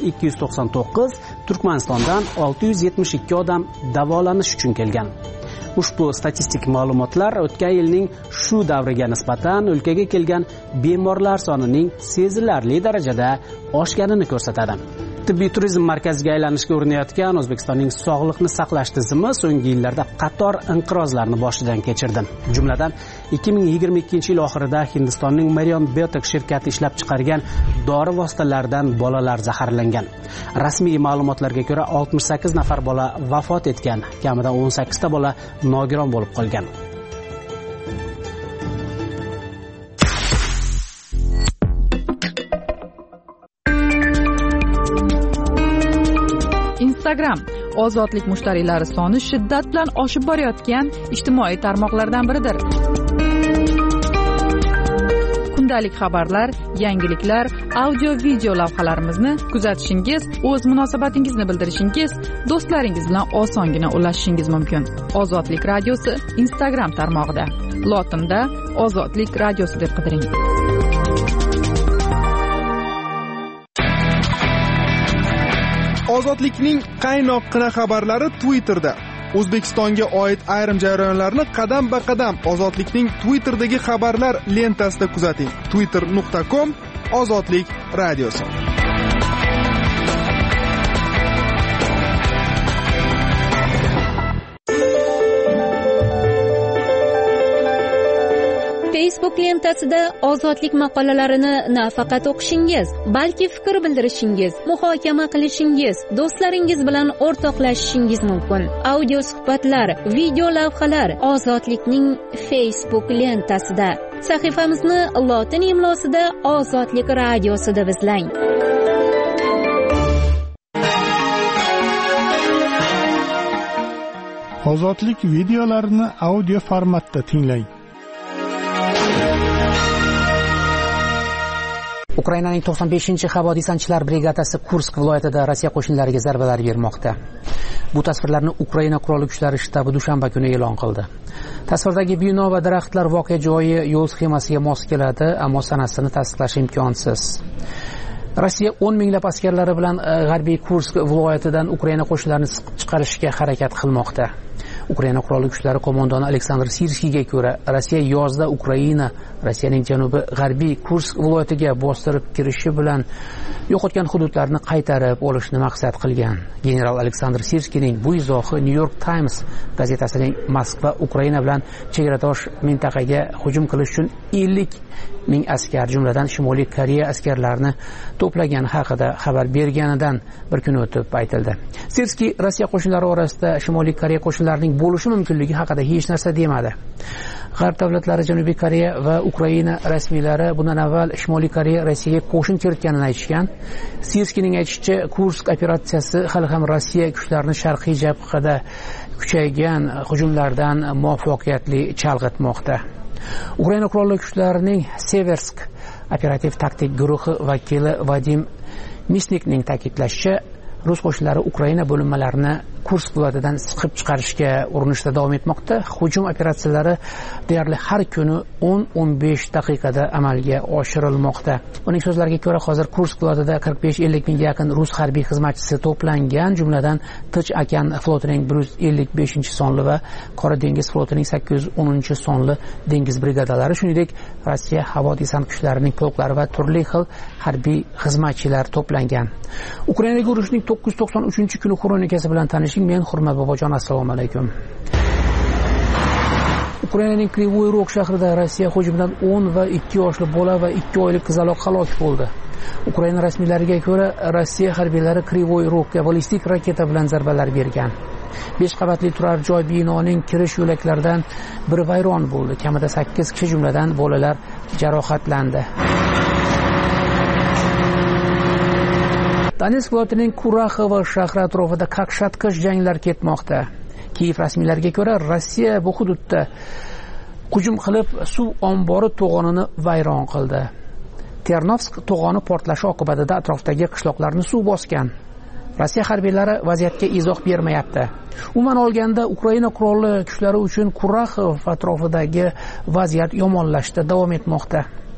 1299, Turkmanistondan 672 odam davolanish uchun kelgan. Ushbu statistik ma'lumotlar o'tgan yilning shu davriga nisbatan o'lkaga kelgan bemorlar sonining sezilarli darajada oshganini ko'rsatadi. Tibbiy turizm markaziga aylanishga urinayotgan O'zbekistonning sog'liqni saqlash tizimi so'nggi yillarda qator inqirozlarni boshidan kechirdi. Jumladan 2022-yil oxirida Hindistonning Marion Biotech shirkati ishlab chiqargan dori vositalaridan bolalar zaharlangan. Rasmiy ma'lumotlarga ko'ra 68 nafar bola vafot etgan, kamida 18 ta bola nogiron bo'lib qolgan. Instagram ozodlik mushtariylari soni shiddat bilan oshib borayotgan ijtimoiy tarmoqlardan biridir. Kundalik xabarlar, yangiliklar, audio-video lavhalarimizni kuzatishingiz, o'z munosabatingizni bildirishingiz, do'stlaringiz bilan osongina ulashishingiz mumkin. Ozodlik radiosi Instagram tarmog'ida. Lotinda Ozodlik radiosi deb qidiring. Ozodlikning qaynoqqina xabarlari Twitterda. O'zbekistonga oid ayrim jarayonlarni qadam-ba-qadam Ozodlikning Twitter'dagi xabarlar lentasida kuzating. twitter.com/ozodlik radiosi. Facebook lentasida ozodlik maqolalarini nafaqat o'qishingiz, balki fikr bildirishingiz, muhokama qilishingiz, do'stlaringiz bilan o'rtoqlashishingiz mumkin. Audio suhbatlar, video lavhalar Ozodlikning Facebook lentasida. Sahifamizni lotin imlosida Ozodlik radiosi deb izlang. Ozodlik videolarini audio formatda tinglang. Ukrainaning 95-havo desantchilar brigadasi Kursk viloyatida Rossiya qo'shinlariga zarbalar bermoqda. Bu tasvirlarni Ukraina qurolli kuchlari shtabi dushanba kuni e'lon qildi. Tasvirdagi bino va daraxtlar voqea joyi yo'l sxemasiga mos keladi, ammo sanasini tasdiqlash imkonsiz. Rossiya 10 minglab askarlari bilan g'arbiy Kursk viloyatidan Ukraina qo'shinlarini siqib chiqarishga harakat qilmoqda. Ukraina qurolli kuchlari qo'mondoni Aleksandr Sirskiyga ko'ra, Rossiya yozda Rossiyaning janubi g'arbiy Kursk viloyatiga bostirib kirishi bilan yo'qotgan hududlarni qaytarib olishni maqsad qilgan. General Aleksandr Sirskiyning bu izohi New York Times gazetasining Moskva Ukraina bilan chegaradosh mintaqaga hujum qilish uchun 50 ming askar, jumladan Shimoliy Koreya askarlarini to'plagani haqida xabar berganidan bir kun o'tib aytildi. Sirskiy Rossiya qo'shinlari orasida Shimoliy Koreya qo'shinlarining bo'lishi mumkinligi haqida hech narsa demadi. G'arb davlatlari Janubiy Koreya va Ukraina rasmiylari bundan avval Shimoliy Koreya Rossiyaga qo'shin kiritganini aytishgan. Sirskiyning aytishicha, Kursk operatsiyasi hali ham Rossiya kuchlarini sharqiy jabhada kuchaygan hujumlardan muvaffaqiyatli chalg'itmoqda. Ukraina qurolli kuchlarining Seversk operativ taktik guruhi vakili Vadim Misnikning ta'kidlashicha, rus qo'shinlari Ukraina bo'linmalarini Kursk viloyatidan siqib chiqarishga urinishda davom etmoqda. Hujum operatsiyalari deyarli har kuni 10-15 daqiqada amalga oshirilmoqda. Uning so'zlariga ko'ra, hozir Kursk viloyatida 45-50 mingga yaqin rus harbiy xizmatchisi to'plangan, jumladan Tinch okean flotining 155-sonli va Qora dengiz flotining 810-sonli dengiz brigadalari, shuningdek Rossiya havo desant kuchlarining polklari va turli xil harbiy xizmatchilar to'plangan. Ukrainaga urushning 993-kuni xronikasi bilan tanishing. Men Hurmat bobojon, assalomu alaykum. Ukrainaning Krivoy Rog shahrida Rossiya hujumidan 10 va 2 yoshli bola va 2 oylik qizaloq halok bo'ldi. Ukraina rasmiylariga ko'ra, Rossiya harbiylari Krivoy Rogga ballistik raketa bilan zarbalar bergan. 5 qavatli turar joy binoning kirish yo'laklaridan biri vayron bo'ldi. Kamida 8 kishi, jumladan bolalar, jarohatlandi. Donetsk viloyatining Kuraxovo shahri atrofida qaqshatqich janglar ketmoqda. Kiyev rasmiylariga ko'ra, Rossiya bu hududda hujum qilib suv ombori to'g'onini vayron qildi. Ternovsk to'g'oni portlashi oqibatida atrofdagi qishloqlarni suv bosgan. Rossiya harbiylari vaziyatga izoh bermayapti. Umuman olganda, Ukraina qurolli kuchlari uchun Kuraxov atrofidagi vaziyat yomonlashda davom etmoqda.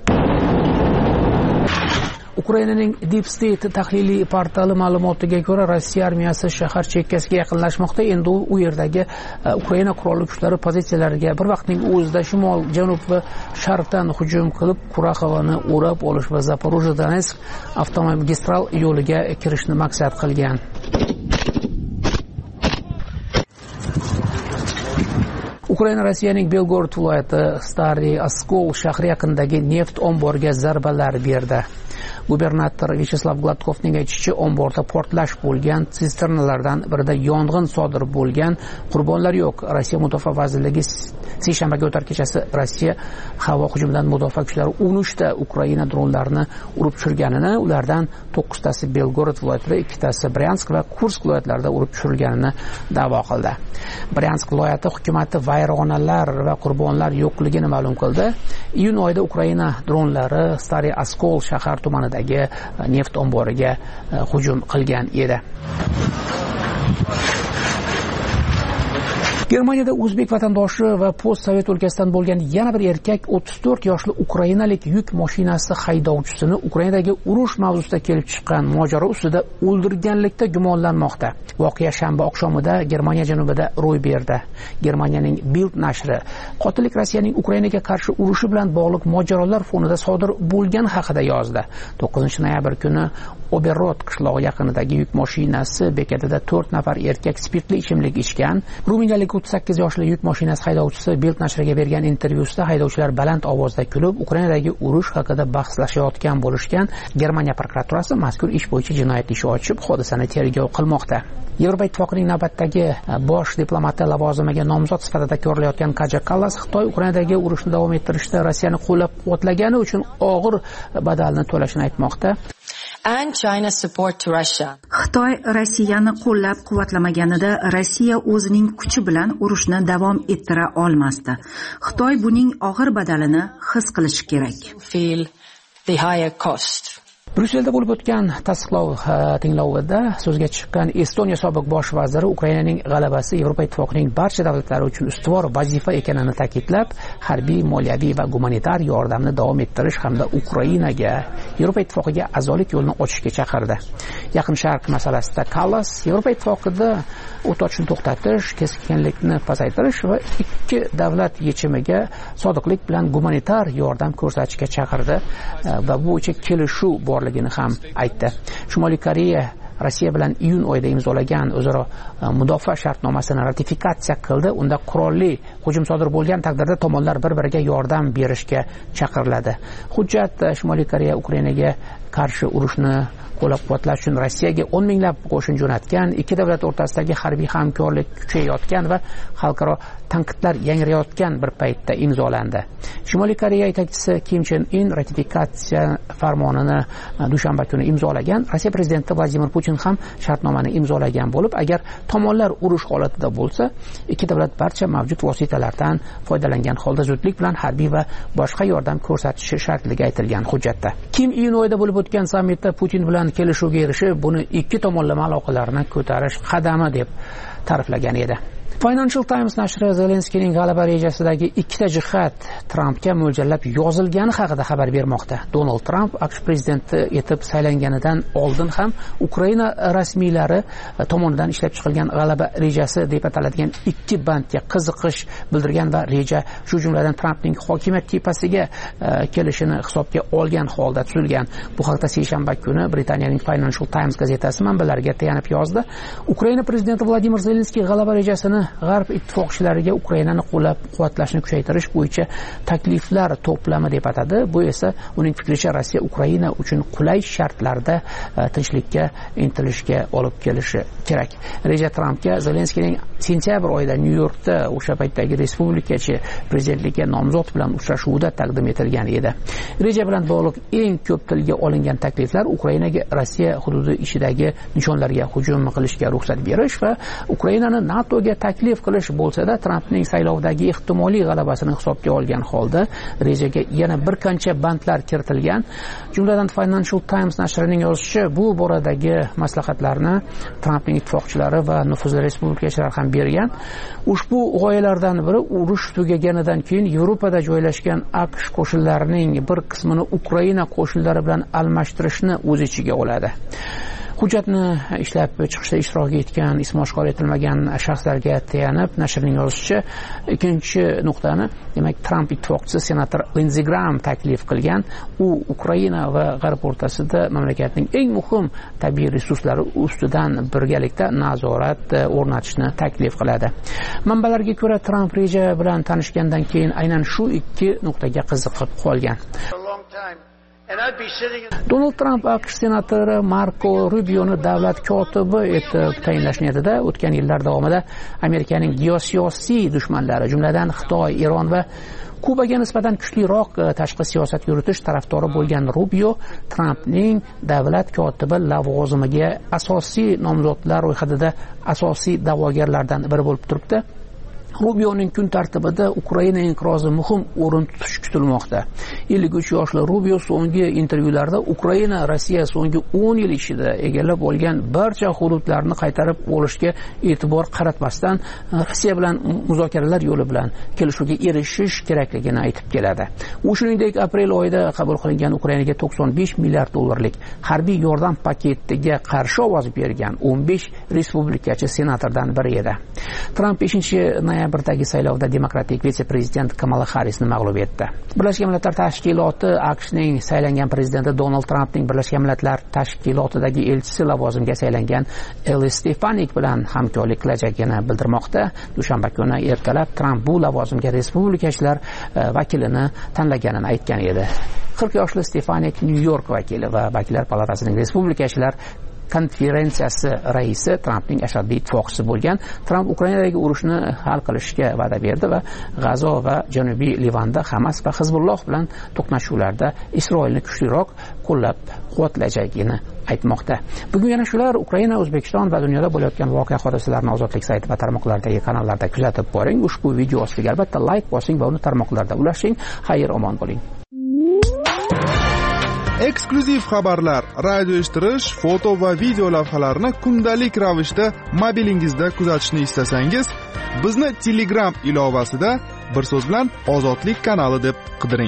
Ukrainaning Deep State tahliliy portali ma'lumotiga ko'ra, Rossiya armiyasi shahar chekkasiga yaqinlashmoqda. Endi u yerdagi Ukraina qurolli kuchlari pozitsiyalariga bir vaqtning o'zida shimol, janub va sharqdan hujum qilib, Kuraxovani o'rab olish va Zaporojye-Donetsk avtomagistral yo'liga kirishni maqsad qilgan. Ukraina Rossiyaning Belgorod viloyati Stariy Oskol shahri yaqinidagi neft omboriga zarbalar berdi. Gubernator Vyacheslav Gladkovning aytishicha, omborda portlash bo'lgan, sisternalardan birida yong'in sodir bo'lgan, qurbonlar yo'q. Rossiya Mudofaa vazirligi seshanbaga o'tar kechasi Rossiya havo hujumidan mudofaa kuchlari 13 ta Ukraina dronlarini urib tushirganini, ulardan 9 tasi Belgorod viloyatida, 2 tasi Bryansk va Kursk viloyatlarida urib tushirilganini da'vo qildi. Bryansk viloyati hukumati vayronalar va qurbonlar yo'qligini ma'lum qildi. Iyun oyida Ukraina dronlari Stariy Oskol shahar tumanidagi neft omboriga hujum qilgan edi. Germaniyada o'zbek vatandoshi va post-sovet o'lkasidan bo'lgan yana bir erkak 34 yoshli ukrainalik yuk mashinasi haydovchisini Ukrainadagi urush mavzusida kelib chiqqan mojaro ustida o'ldirganlikda gumonlanmoqda. Voqea shanba oqshomida Germaniya janubida ro'y berdi. Germaniyaning Bild nashri qotillik Rossiyaning Ukrainaga qarshi urushi bilan bog'liq mojarolar fonida sodir bo'lgan haqida yozdi. 9-noyabr kuni Oberrod qishlog'i yaqinidagi yuk mashinasi bekatida 4 nafar erkak spirtli ichimlik ichgan. Ruminiyalik 38 yoshli yuk mashinasi haydovchisi Bild nashriga bergan intervyusida haydovchilar baland ovozda kulib, Ukrainadagi urush haqida bahslashayotgan bo'lishgan. Germaniya prokuraturasi mazkur ish bo'yicha jinoyat ishi ochib, hodisani tergov qilmoqda. Yevropa Ittifoqining navbatdagi bosh diplomati lavozimiga nomzod sifatida ko'rilayotgan Kaja Kallas Xitoy Ukrainadagi urushni davom ettirishda Rossiyani qo'llab-quvvatlagani uchun og'ir badalni to'lashini aytmoqda. Xitoy Rossiyani qo'llab-quvvatlamaganida Rossiya o'zining kuchi bilan urushni davom ettira olmasdi. Xitoy buning og'ir badalini his qilishi kerak. Bryusselda bo'lib o'tgan tasdiqlov tinglovida so'zga chiqqan Estoniya sobiq bosh vaziri Ukrainaning g'alabasi Yevropa Ittifoqining barcha davlatlari uchun ustuvor vazifa ekanini ta'kidlab, harbiy, moliyaviy va gumanitar yordamni davom ettirish hamda Ukrainaga Yevropa Ittifoqiga a'zolik yo'lini ochishga chaqirdi. Yaqin Sharq masalasida Kallas Yevropa Ittifoqida o't ochishni to'xtatish, keskinlikni pasaytirish va ikki davlat yechimiga sodiqlik bilan gumanitar yordam ko'rsatishga chaqirdi va bu bo'yicha kelishuv borligini ham aytdi. Shimoliy Koreya Rossiya bilan iyun oyida imzolagan o'zaro mudofaa shartnomasini ratifikatsiya qildi. Unda qurolli hujum sodir bo'lgan taqdirda tomonlar bir-biriga yordam berishga chaqiriladi. Hujjat Shimoliy Koreya Ukrainaga qarshi urushni qo'llab-quvvatlash uchun Rossiyaga 10 minglab qo'shin jo'natgan, ikki davlat o'rtasidagi harbiy hamkorlik kuchayayotgan va xalqaro tanqidlar yangrayotgan bir paytda imzolandi. Shimoliy Koreya yetakchisi Kim Chen In ratifikatsiya farmonini dushanba kuni imzolagan. Rossiya prezidenti Vladimir Putin ham shartnomani imzolagan bo'lib, agar tomonlar urush holatida bo'lsa, ikki davlat barcha mavjud vositalardan foydalangan holda zudlik bilan harbiy va boshqa yordam ko'rsatishi shartligi aytilgan hujjatda. Kim iyun oyida bo'lib o'tgan sammitda Putin bilan kelishuvga erishib, buni ikki tomonlama aloqalarni ko'tarish qadami deb ta'riflagan edi. Financial Times nashri Zelenskiyning g'alaba rejasidagi ikkita jihat Trampga mo'ljallab yozilgani haqida xabar bermoqda. Donald Trump AQSh prezidenti etib saylanganidan oldin ham Ukraina rasmiylari tomonidan ishlab chiqilgan g'alaba rejasi deb ataladigan ikki bandga qiziqish bildirgan va reja shu jumladan Trampning hokimiyat tepasiga kelishini hisobga olgan holda tuzilgan. Bu haqda seshanba kuni Britaniyaning Financial Times gazetasi manbalariga tayanib yozdi. Ukraina prezidenti Vladimir Zelenskiy g'alaba rejasini G'arb ittifoqchilariga Ukrainani qo'llab-quvvatlashni kuchaytirish bo'yicha takliflar to'plami deb atadi. Bu esa uning fikricha Rossiya Ukraina uchun qulay shartlarda tinchlikka intilishga olib kelishi kerak. Reja Trampga Zelenskiyning sentyabr oyida Nyu-Yorkda o'sha paytdagi respublikachi prezidentlikka nomzod bilan uchrashuvida taqdim etilgan edi. Reja bilan bog'liq eng ko'p tilga olingan takliflar Ukrainaga Rossiya hududi ichidagi nishonlarga hujum qilishga ruxsat berish va Ukrainani NATOga taklif qilish bo'lsa-da, Trampning saylovdagi ehtimoliy g'alabasini hisobga olgan holda rejaga yana bir qancha bandlar kiritilgan. Jumladan Financial Times nashrining yozishicha, bu boradagi maslahatlarni Trampning ittifoqchilari va nufuzli respublikachilar ham bergan. Ushbu g'oyalardan biri urush tugaganidan keyin Yevropada joylashgan AQSh qo'shinlarining bir qismini Ukraina qo'shinlari bilan almashtirishni o'z ichiga oladi. Hujjatni ishlab chiqishda ishtirok etgan ismi oshkor etilmagan shaxslarga tayanib nashrning yozishicha, ikkinchi nuqtani, demak, Trump ittifoqchisi senator Lindsey Graham taklif qilgan. U Ukraina va G'arb o'rtasida mamlakatning eng muhim tabiiy resurslari ustidan birgalikda nazorat o'rnatishni taklif qiladi. Manbalarga ko'ra, Trump reja bilan tanishgandan keyin aynan shu ikki nuqtaga qiziqib qolgan. Donald Trump AQSh senatori Marko Rubioni davlat kotibi etib tayinlash niyatida o'tgan yillar davomida Amerikaning geosiyosiy dushmanlari, jumladan Xitoy, Eron va Kubaga nisbatan kuchliroq tashqi siyosat yuritish tarafdori bo'lgan Rubio Trampning davlat kotibi lavozimiga asosiy nomzodlar ro'yxatida asosiy da'vogarlardan biri bo'lib turibdi. Rubioning kun tartibida Ukraina inqirozi muhim o'rin tutishi kutilmoqda. 53 yoshli Rubio so'nggi intervyularda Ukraina Rossiya so'nggi 10 yil ichida egallab olgan barcha hududlarni qaytarib olishga e'tibor qaratmasdan Rossiya bilan muzokaralar yo'li bilan kelishuvga erishish kerakligini aytib keladi. U shuningdek aprel oyida qabul qilingan Ukrainaga 95 milliard dollarlik harbiy yordam paketiga qarshi ovoz bergan 15 respublikachi senatordan biri edi. Tramp 5-noyabrdagi saylovda demokratik vitse-prezident Kamala Harrisni mag'lub etdi. Birlashgan Millatlar Tashkiloti AQShning saylangan prezidenti Donald Trampning Birlashgan Millatlar Tashkilotidagi elchisi lavozimiga saylangan Ellis Stefanik bilan hamkorlik qilajagini bildirmoqda. Dushanba kuni ertalab Tramp bu lavozimga respublikachilar vakilini tanlaganini aytgan edi. 40 yoshli Stefanik New York vakili va vakillar palatasining respublikachilar konferensiyasi raisi Trampning ashaddiy ittifoqchisi bo'lgan. Tramp Ukrainadagi urushni hal qilishga va'da berdi va G'azo va Janubiy Livanda Hamas va Hizbulloh bilan to'qnashuvlarda Isroilni kuchliroq qo'llab-quvvatlajagini aytmoqda. Bugun yana shular Ukraina, O'zbekiston va dunyoda bo'layotgan voqea hodisalarni Ozodlik sayti va tarmoqlardagi kanallarda kuzatib boring. Ushbu video ostiga albatta like bosing va uni tarmoqlarda ulashing. Xayr, omon bo'ling. Eksklyuziv xabarlar, radio eshittirish, foto va video lavhalarni kundalik ravishda mobilingizda kuzatishni istasangiz, bizni Telegram ilovasida bir so'z bilan Ozodlik kanali deb qidiring.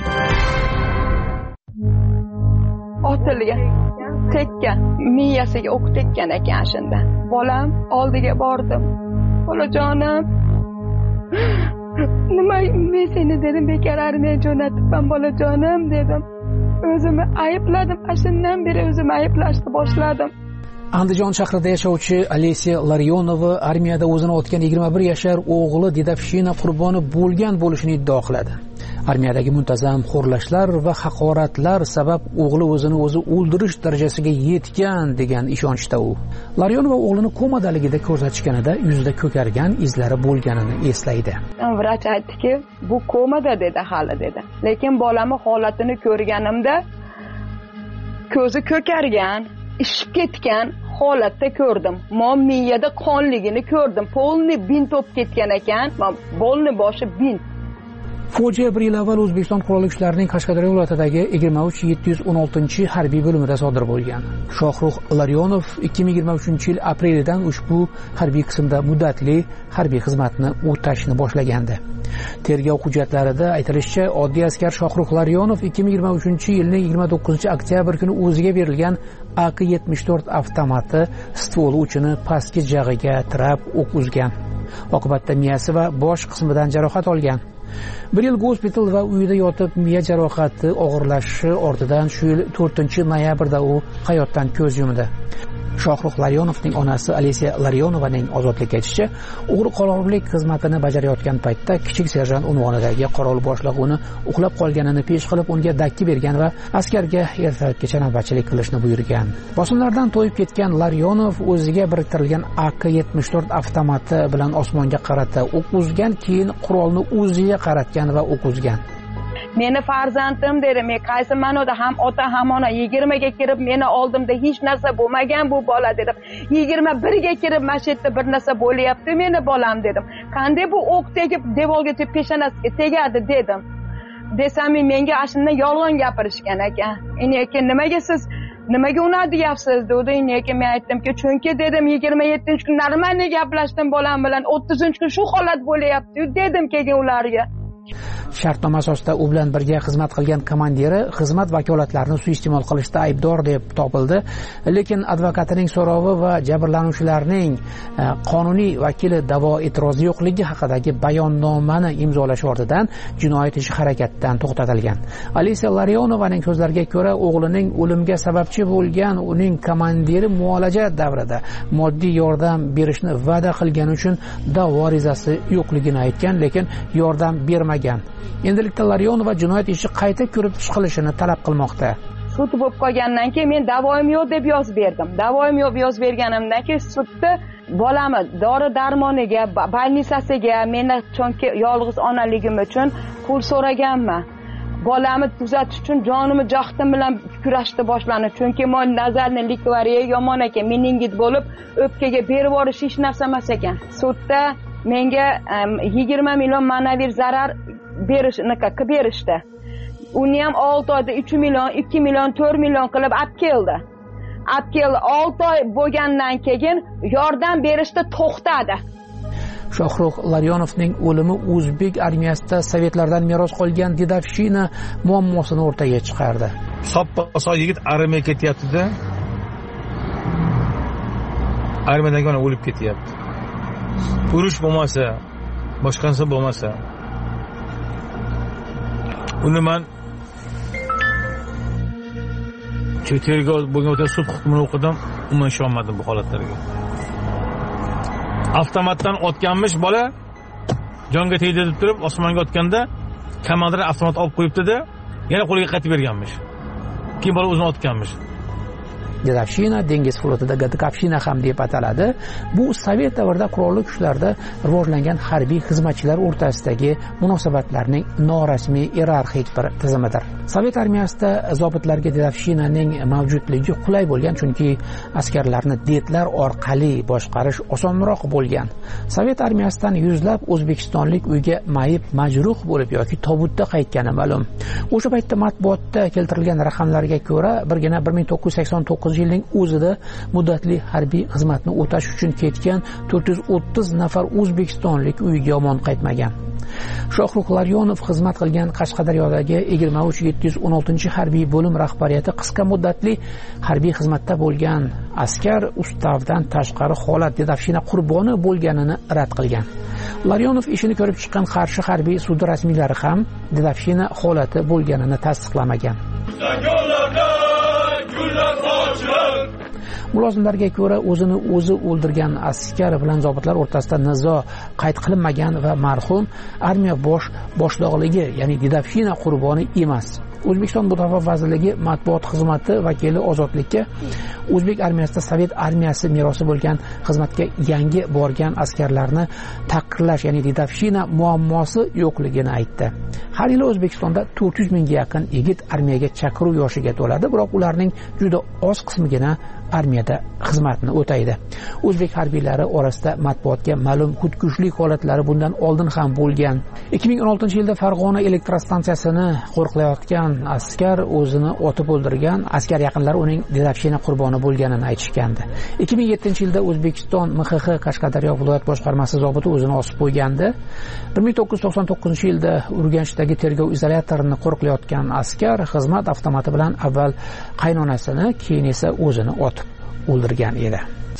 Otilgan, tekkan, miyasiga o'q tekkan ekan shunda. Bolam oldiga bordim. Bolajonim, nima men seni dedim, bekor armiyaga jo'natibman bolajonim dedim. O'zimni aybladim, shundan beri o'zimni ayblashni boshladim. Andijon shahrida yashovchi Alesiya Laryonova armiyada o'zini otgan 21 yashar o'g'li Dedovshina qurboni bo'lgan bo'lishini iddao qiladi. Armiyadagi muntazam xo'rlashlar va haqoratlar sabab o'g'li o'zini o'zi o'ldirish darajasiga yetgan degan ishonchda u. Laryonova o'g'lini komadaligida ko'rsatishganida yuzida ko'kargan izlari bo'lganini eslaydi. Vrach aytdiki, bu komada dedi, hali dedi. Lekin bolamning holatini ko'rganimda ko'zi ko'kargan, ishib ketgan holatda ko'rdim. Men miyada qonligini ko'rdim. Polni bint bo'lib ketgan ekan, bolni boshi bint. Fojia bir yil avval O'zbekiston qurolli kuchlarining Qashqadaryo viloyatidagi 23716 harbiy bo'limida sodir bo'lgan. Shohrux Laryonov 2023-yil aprelidan ushbu harbiy qismda muddatli harbiy xizmatni o'tashni boshlagandi. Tergov hujjatlarida aytilishicha, oddiy askar Shohrux Laryonov 2023-yilning 29-oktyabr kuni o'ziga berilgan AK-74 avtomati stvoli uchini pastki jag'iga tirab o'q uzgan. Oqibatda miyasi va bosh qismidan jarohat olgan. Bir yil gospital va uyida yotib miya jarohati og'irlashishi ortidan shu yil 4-noyabrda u hayotdan ko'z yumdi. Shohrux Laryonovning onasi Alesiya Laryonovaning ozodlikka chiqishicha, o'g'ri qurollik xizmatini bajarayotgan paytda kichik serjant unvonidagi qurol boshlig'i uni uxlab qolganini pesh qilib unga dakki bergan va askarga ertalabgacha navbatchilik qilishni buyurgan. Bosimlardan to'yib ketgan Laryonov o'ziga biriktirilgan AK-74 avtomati bilan osmonga qarata o'q uzgan, keyin qurolni o'ziga qaratgan va o'q uzgan. Meni farzandim dedi, men qaysi ma'noda ham ota ham ona 20 ga kirib meni oldimda hech narsa bo'lmagan bu bola dedim. 21 ga kirib mana shu yerda bir narsa bo'lyapti meni bolam dedim. Qanday bu o'q tegib devorgacha peshonasiga tegadi dedim. Desam menga ashundan yolg'on gapirishgan ekan. Lekin nimaga uni deyapsiz dedi. Lekin men aytdimki, chunki dedim 27-kun normalniy gaplashdim bolam bilan, 30-kun shu holat bo'lyapti dedim keyin ularga. Shartnoma asosida u bilan birga xizmat qilgan komandiri xizmat vakolatlarini suiiste'mol qilishda aybdor deb topildi, lekin advokatining so'rovi va jabrlanuvchilarning qonuniy vakili da'vo e'tirozi yo'qligi haqidagi bayonnomani imzolash ortidan jinoyat ishi harakatdan to'xtatilgan. Alesiya Laryonovaning so'zlariga ko'ra, o'g'lining o'limiga sababchi bo'lgan uning komandiri muolaja davrida moddiy yordam berishni va'da qilgani uchun da'vo arizasi yo'qligini aytgan, lekin yordam bermagan. Endilikda Laryonova jinoyat ishi qayta ko'rib chiqilishini talab qilmoqda. Sud bo'lib qolgandan keyin men da'voim yo'q deb yozib berdim. Da'voim yo'q yozib berganimdan keyin sudda bolamni dori-darmoniga, больницasiga, meni chunki yolg'iz onaligim uchun pul so'raganman. Bolamni tuzatish uchun jonimni jahdim bilan kurashni boshladi. Chunki men nazarni likvariya yomon ekan, meningit bo'lib o'pkaga berib yuborish hech narsa emas ekan. Sudda menga 20 million ma'naviy zarar qilib berishdi. Uni ham 6 oyda 3 million, 2 million, 4 million qilib olib keldi. 6 oy bo'lgandan keyin yordam berishni to'xtadi. Shohrux Laryonovning o'limi o'zbek armiyasida sovetlardan meros qolgan dedovshina muammosini o'rtaga chiqardi. Soppa yigit armiyaga ketyapti-da. Armiyadan yana o'lib ketyapti. Urush bo'lmasa, boshqanisi bo'lmasa. Uni men tergov bo'lgan o'ta sud hukmini o'qidim, umuman ishonmadim bu holatlarga. Avtomatdan otganmish bola jonga tegdi deb turib osmonga otganda komandir avtomat olib qo'yibdi-da, yana qo'liga qaytib berganmish. Keyin bola o'zini otganmish. Dedovshina dengiz flotida Gadkapshina ham deb ataladi. Bu sovet davrida qurolli kuchlarda rivojlangan harbiy xizmatchilar o'rtasidagi munosabatlarning norasmiy iyerarxik bir tizimidir. Sovet armiyasida zobitlarga dedovshinaning mavjudligi qulay bo'lgan, chunki askarlarni detlar orqali boshqarish osonroq bo'lgan. Sovet armiyasidan yuzlab o'zbekistonlik uyga mayib majruh bo'lib yoki tobutda qaytgani ma'lum. O'sha paytda matbuotda keltirilgan raqamlarga ko'ra, birgina 1989-yilning o'zida muddatli harbiy xizmatni o'tash uchun ketgan 430 nafar o'zbekistonlik uyiga omon qaytmagan. Shohrux Laryonov xizmat qilgan Qashqadaryodagi 23716 harbiy bo'lim rahbariyati qisqa muddatli harbiy xizmatda bo'lgan askar ustavdan tashqari holat dedovshina qurboni bo'lganini rad qilgan. Laryonov ishini ko'rib chiqqan Qarshi harbiy sudi rasmiylari ham dedovshina holati bo'lganini tasdiqlamagan. Mulozimlarga ko'ra, o'zini o'zi o'ldirgan askar bilan zobitlar o'rtasida nizo qayd qilinmagan va marhum armiya boshlig'ligi, ya'ni dedovshina qurboni emas. O'zbekiston Mudofaa vazirligi matbuot xizmati vakili Ozodlikka o'zbek armiyasida sovet armiyasi merosi bo'lgan xizmatga yangi borgan askarlarni taqdirlash, ya'ni dedovshina muammosi yo'qligini aytdi. Har yili O'zbekistonda 400 mingga yaqin yigit armiyaga chaqiruv yoshiga to'ladi, biroq ularning juda oz qismigina armiyada xizmatni o'taydi. O'zbek harbiylari orasida matbuotga ma'lum xudkushlik holatlari bundan oldin ham bo'lgan. 2016-yilda Farg'ona elektrostansiyasini qo'riqlayotgan askar o'zini otib o'ldirgan, askar yaqinlari uning dedovshina qurboni bo'lganini aytishgandi. 2007-yilda O'zbekiston MXX Qashqadaryo viloyat boshqarmasi zobiti o'zini osib qo'ygandi. 1999-yilda Urganchdagi tergov izolyatorini qo'riqlayotgan askar xizmat avtomati bilan avval qaynonasini, keyin esa o'zini otib o'ldirgan edi.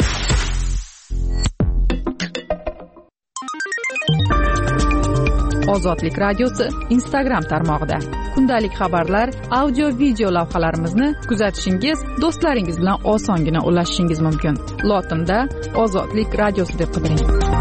Ozodlik radiosi Instagram tarmog'ida kundalik xabarlar, audio video lavhalarimizni kuzatishingiz, do'stlaringiz bilan osongina ulashishingiz mumkin. Lotinda Ozodlik radiosi deb qidiring.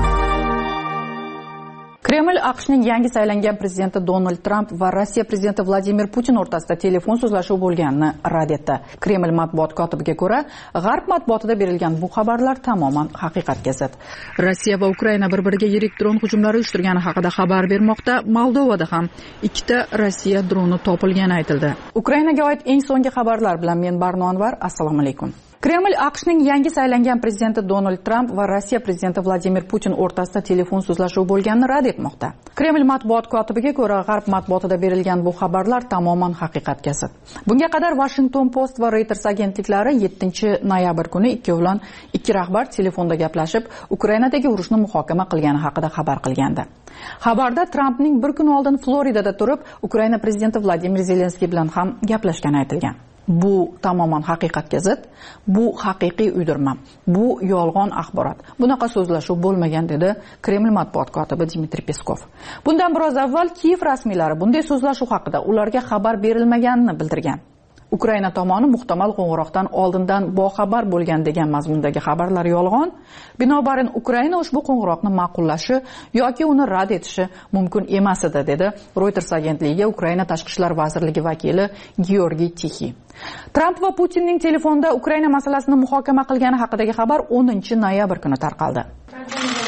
Kreml AQShning yangi saylangan prezidenti Donald Tramp va Rossiya prezidenti Vladimir Putin o'rtasida telefon so'zlashuvi bo'lganini rad etdi. Kreml matbuot kotibiga ko'ra, G'arb matbuotida berilgan bu xabarlar tamoman haqiqatga zid. Rossiya va Ukraina bir-biriga yirik dron hujumlari uyushtirgani haqida xabar bermoqda. Moldovada ham 2ta Rossiya droni topilgani aytildi. Ukrainaga oid eng so'nggi xabarlar bilan men Barno Anvar. Assalomu alaykum. Kreml AQShning yangi saylangan prezidenti Donald Tramp va Rossiya prezidenti Vladimir Putin o'rtasida telefon so'zlashuvi bo'lganini rad etmoqda. Kreml matbuot kotibiga ko'ra, G'arb matbuotida berilgan bu xabarlar tamoman haqiqatga zid. Bunga qadar Washington Post va Reuters agentliklari 7-noyabr kuni ikkovlon ikki rahbar telefonda gaplashib, Ukrainadagi urushni muhokama qilgani haqida xabar qilgandi. Xabarda Trampning bir kun oldin Floridada turib, Ukraina prezidenti Vladimir Zelenskiy bilan ham gaplashgani aytilgan. Bu tamoman haqiqatga zid, bu haqiqiy uydirma, bu yolg'on axborot. Bunaqa so'zlashuv bo'lmagan, dedi Kreml matbuot kotibi Dmitriy Peskov. Bundan biroz avval Kiyev rasmiylari bunday so'zlashuv haqida ularga xabar berilmaganini bildirgan. Ukraina tomoni muhtamal qo'ng'iroqdan oldindan boxabar bo'lgan degan mazmundagi xabarlar yolg'on. Binobarin Ukraina ushbu qo'ng'iroqni ma'qullashi yoki uni rad etishi mumkin emas edi, dedi Reuters agentligiga Ukraina tashqi ishlar vazirligi vakili Georgiy Tixi. Tramp va Putinning telefonda Ukraina masalasini muhokama qilgani haqidagi xabar 10-noyabr kuni tarqaldi.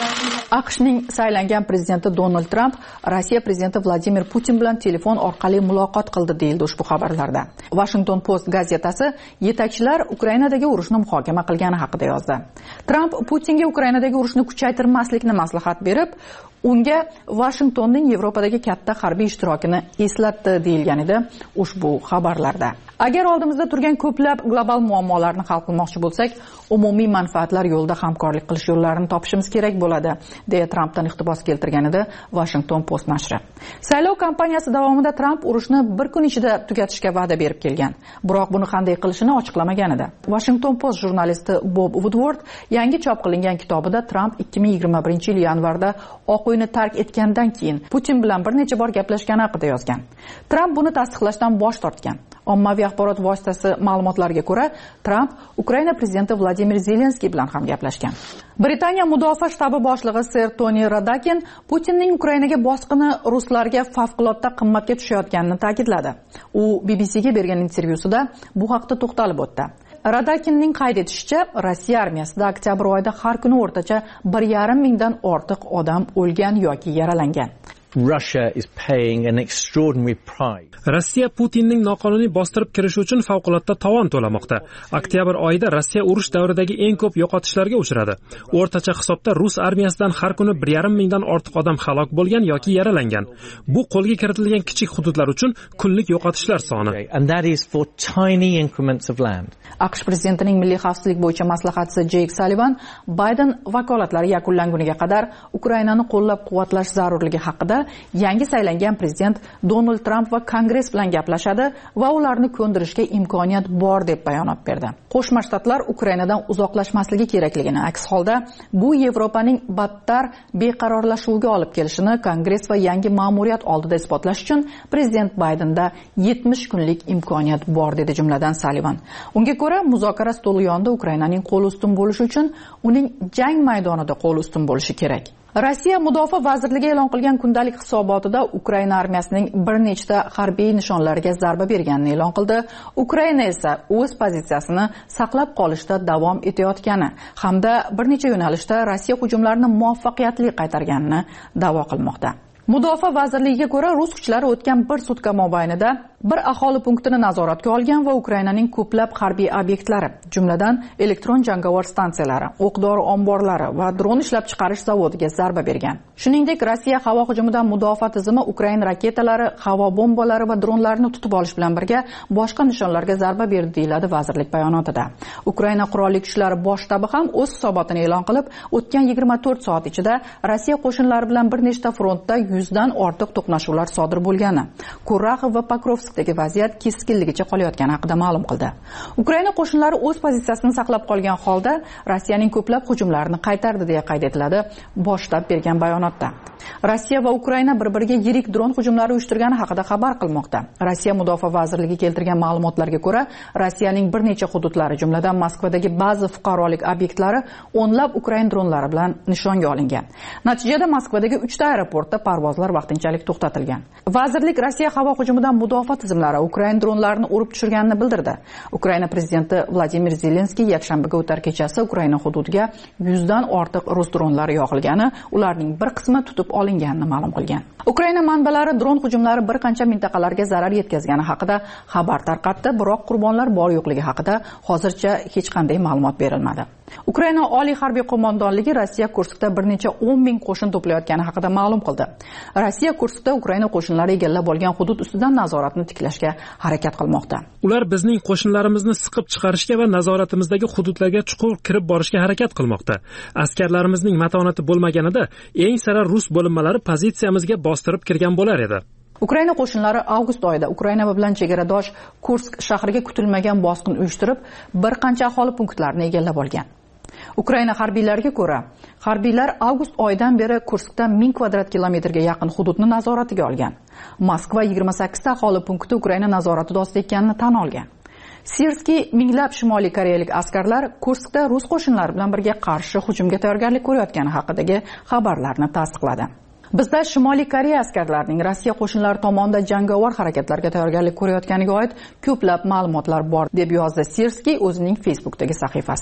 AQShning saylangan prezidenti Donald Tramp Rossiya prezidenti Vladimir Putin bilan telefon orqali muloqot qildi deyildi ushbu xabarlarda. Washington Post gazetasi yetakchilar Ukrainadagi urushni muhokama qilgani haqida yozdi. Tramp Putinga Ukrainadagi urushni kuchaytirmaslikni maslahat berib, unga Washingtonning Yevropadagi katta harbiy ishtirokini eslatdi deyilgan edi ushbu xabarlarda. Agar oldimizda turgan ko'plab global muammolarni hal qilmoqchi bo'lsak, umumiy manfaatlar yo'lida hamkorlik qilish yo'llarini topishimiz kerak bo'ladi, deya Trampdan iqtibos keltirgan edi Washington Post nashri. Saylov kampaniyasi davomida Tramp urushni bir kun ichida tugatishga va'da berib kelgan, biroq buni qanday qilishini ochiqlamagan edi. Washington Post jurnalisti Bob Woodward yangi chop qilingan kitobida Tramp 2021-yil yanvarda Oq uyni tark etgandan keyin Putin bilan bir necha bor gaplashgani haqida yozgan. Tramp buni tasdiqlashdan bosh tortgan. Ommaviy axborot vositasi ma'lumotlariga ko'ra, Tramp Ukraina prezidenti Vladimir Zelenskiy bilan ham gaplashgan. Britaniya mudofaa shtabi boshlig'i Ser Toni Radakin Putinning Ukrainaga bosqini ruslarga favqulodda qimmatga tushayotganini ta'kidladi. U BBCga bergan intervyusida bu haqda to'xtalib o'tdi. Radakinning qayd etishicha, Rossiya armiyasida oktyabr oyida har kuni o'rtacha 1,5 mingdan ortiq odam o'lgan yoki yaralangan. Rossiya Putinning noqonuniy bostirib kirishi uchun favqulodda tovon to'lamoqda. Oktyabr oyida Rossiya urush davridagi eng ko'p yo'qotishlarga uchradi. O'rtacha hisobda rus armiyasidan har kuni 1,5 mingdan ortiq odam halok bo'lgan yoki yaralangan. Bu qo'lga kiritilgan kichik hududlar uchun kunlik yo'qotishlar soni. AQSh prezidentining milliy xavfsizlik bo'yicha maslahatchisi Jake Sullivan Bayden vakolatlari yakunlanguniga qadar Ukrainani qo'llab-quvvatlash zarurligi haqida yangi saylangan prezident Donald Tramp va Kongress bilan gaplashadi va ularni ko'ndirishga imkoniyat bor deb bayonot berdi. Qo'shma Shtatlar Ukrainadan uzoqlashmasligi kerakligini, aks holda bu Yevropaning battar beqarorlashuviga olib kelishini Kongress va yangi ma'muriyat oldida isbotlash uchun prezident Baydenda 70 kunlik imkoniyat bor dedi jumladan Sullivan. Unga ko'ra, muzokara stoli yonida Ukrainaning qo'li ustun bo'lishi uchun uning jang maydonida qo'li ustun bo'lishi kerak. Rossiya Mudofaa vazirligi e'lon qilgan kundalik hisobotida Ukraina armiyasining bir nechta harbiy nishonlariga zarba berganini e'lon qildi. Ukraina esa o'z pozitsiyasini saqlab qolishda davom etayotgani hamda bir necha yo'nalishda Rossiya hujumlarini muvaffaqiyatli qaytarganini da'vo qilmoqda. Mudofaa vazirligiga ko'ra, rus kuchlari o'tgan bir sutka mobaynida bir aholi punktini nazoratga olgan va Ukrainaning ko'plab harbiy obyektlari, jumladan elektron jangovar stansiyalari, o'q-dori omborlari va dron ishlab chiqarish zavodiga zarba bergan. Shuningdek, Rossiya havo hujumidan mudofaa tizimi Ukraina raketalari, havo bombalari va dronlarini tutib olish bilan birga boshqa nishonlarga zarba berdi, deyiladi vazirlik bayonotida. Ukraina qurolli kuchlari bosh shtabi ham o'z hisobotini e'lon qilib, o'tgan 24 soat ichida Rossiya qo'shinlari bilan bir nechta frontda 100 dan ortiq to'qnashuvlar sodir bo'lgani, Kuraxov va Pokrovskdagi vaziyat keskinligicha qolayotgani haqida ma'lum qildi. Ukraina qo'shinlari o'z pozitsiyasini saqlab qolgan holda Rossiyaning ko'plab hujumlarini qaytardi deya qayd etiladi bosh shtab bergan bayonotda. Rossiya va Ukraina bir-biriga yirik dron hujumlari uyushtirgani haqida xabar qilmoqda. Rossiya mudofaa vazirligi keltirgan ma'lumotlarga ko'ra, Rossiyaning bir necha hududlari, jumladan Moskvadagi ba'zi fuqarolik obyektlari o'nlab Ukraina dronlari bilan nishonga olingan. Natijada Moskvadagi 3 ta aeroportda parvozlar vaqtinchalik to'xtatilgan. Vazirlik Rossiya havo hujumidan mudofaa tizimlari Ukraina dronlarini urib tushirganini bildirdi. Ukraina prezidenti Vladimir Zelenskiy yakshanbaga o'tar kechasi Ukraina hududiga 100 dan ortiq rus dronlari yo'qilgani, ularning bir qismi tutib olinganini ma'lum qilgan. Ukraina manbalari dron hujumlari bir qancha mintaqalarga zarar yetkazgani haqida xabar tarqatdi, biroq qurbonlar bor yo'qligi haqida hozircha hech qanday ma'lumot berilmadi. Ukraina Oliy harbiy qo'mondonligi Rossiya Kurskda bir necha 10 ming qo'shin to'playotgani haqida ma'lum qildi. Rossiya Kurskda Ukraina qo'shinlari egallab olgan hudud ustidan nazoratni tiklashga harakat qilmoqda. Ular bizning qo'shinlarimizni siqib chiqarishga va nazoratimizdagi hududlarga chuqur kirib borishga harakat qilmoqda. Askarlarimizning matonati bo'lmaganida eng sara rus bo'linmalari pozitsiyamizga bostirib kirgan bo'lar edi. Ukraina qo'shinlari avgust oyida Ukraina bilan chegaradosh Kursk shahriga kutilmagan bosqin uyushtirib, bir qancha aholi punktlarini egallab olgan. Ukraina harbiylariga ko'ra, harbiylar avgust oyidan beri Kurskda 1000 kvadrat kilometrga yaqin hududni nazoratiga olgan. Moskva 28 ta aholi punkti Ukraina nazorati ostida ekanini tan olgan. Sirskiy minglab Shimoliy koreyalik askarlar Kurskda rus qo'shinlari bilan birga qarshi hujumga tayyorgarlik ko'rayotgani haqidagi xabarlarni tasdiqladi. Bizda Shimoliy Koreya askarlarining Rossiya qo'shinlari tomonidan jangovar harakatlarga tayyorgarlik ko'rayotganiga oid ko'plab ma'lumotlar bor, deb yozdi Sirskiy o'zining Facebook'dagi sahifasida.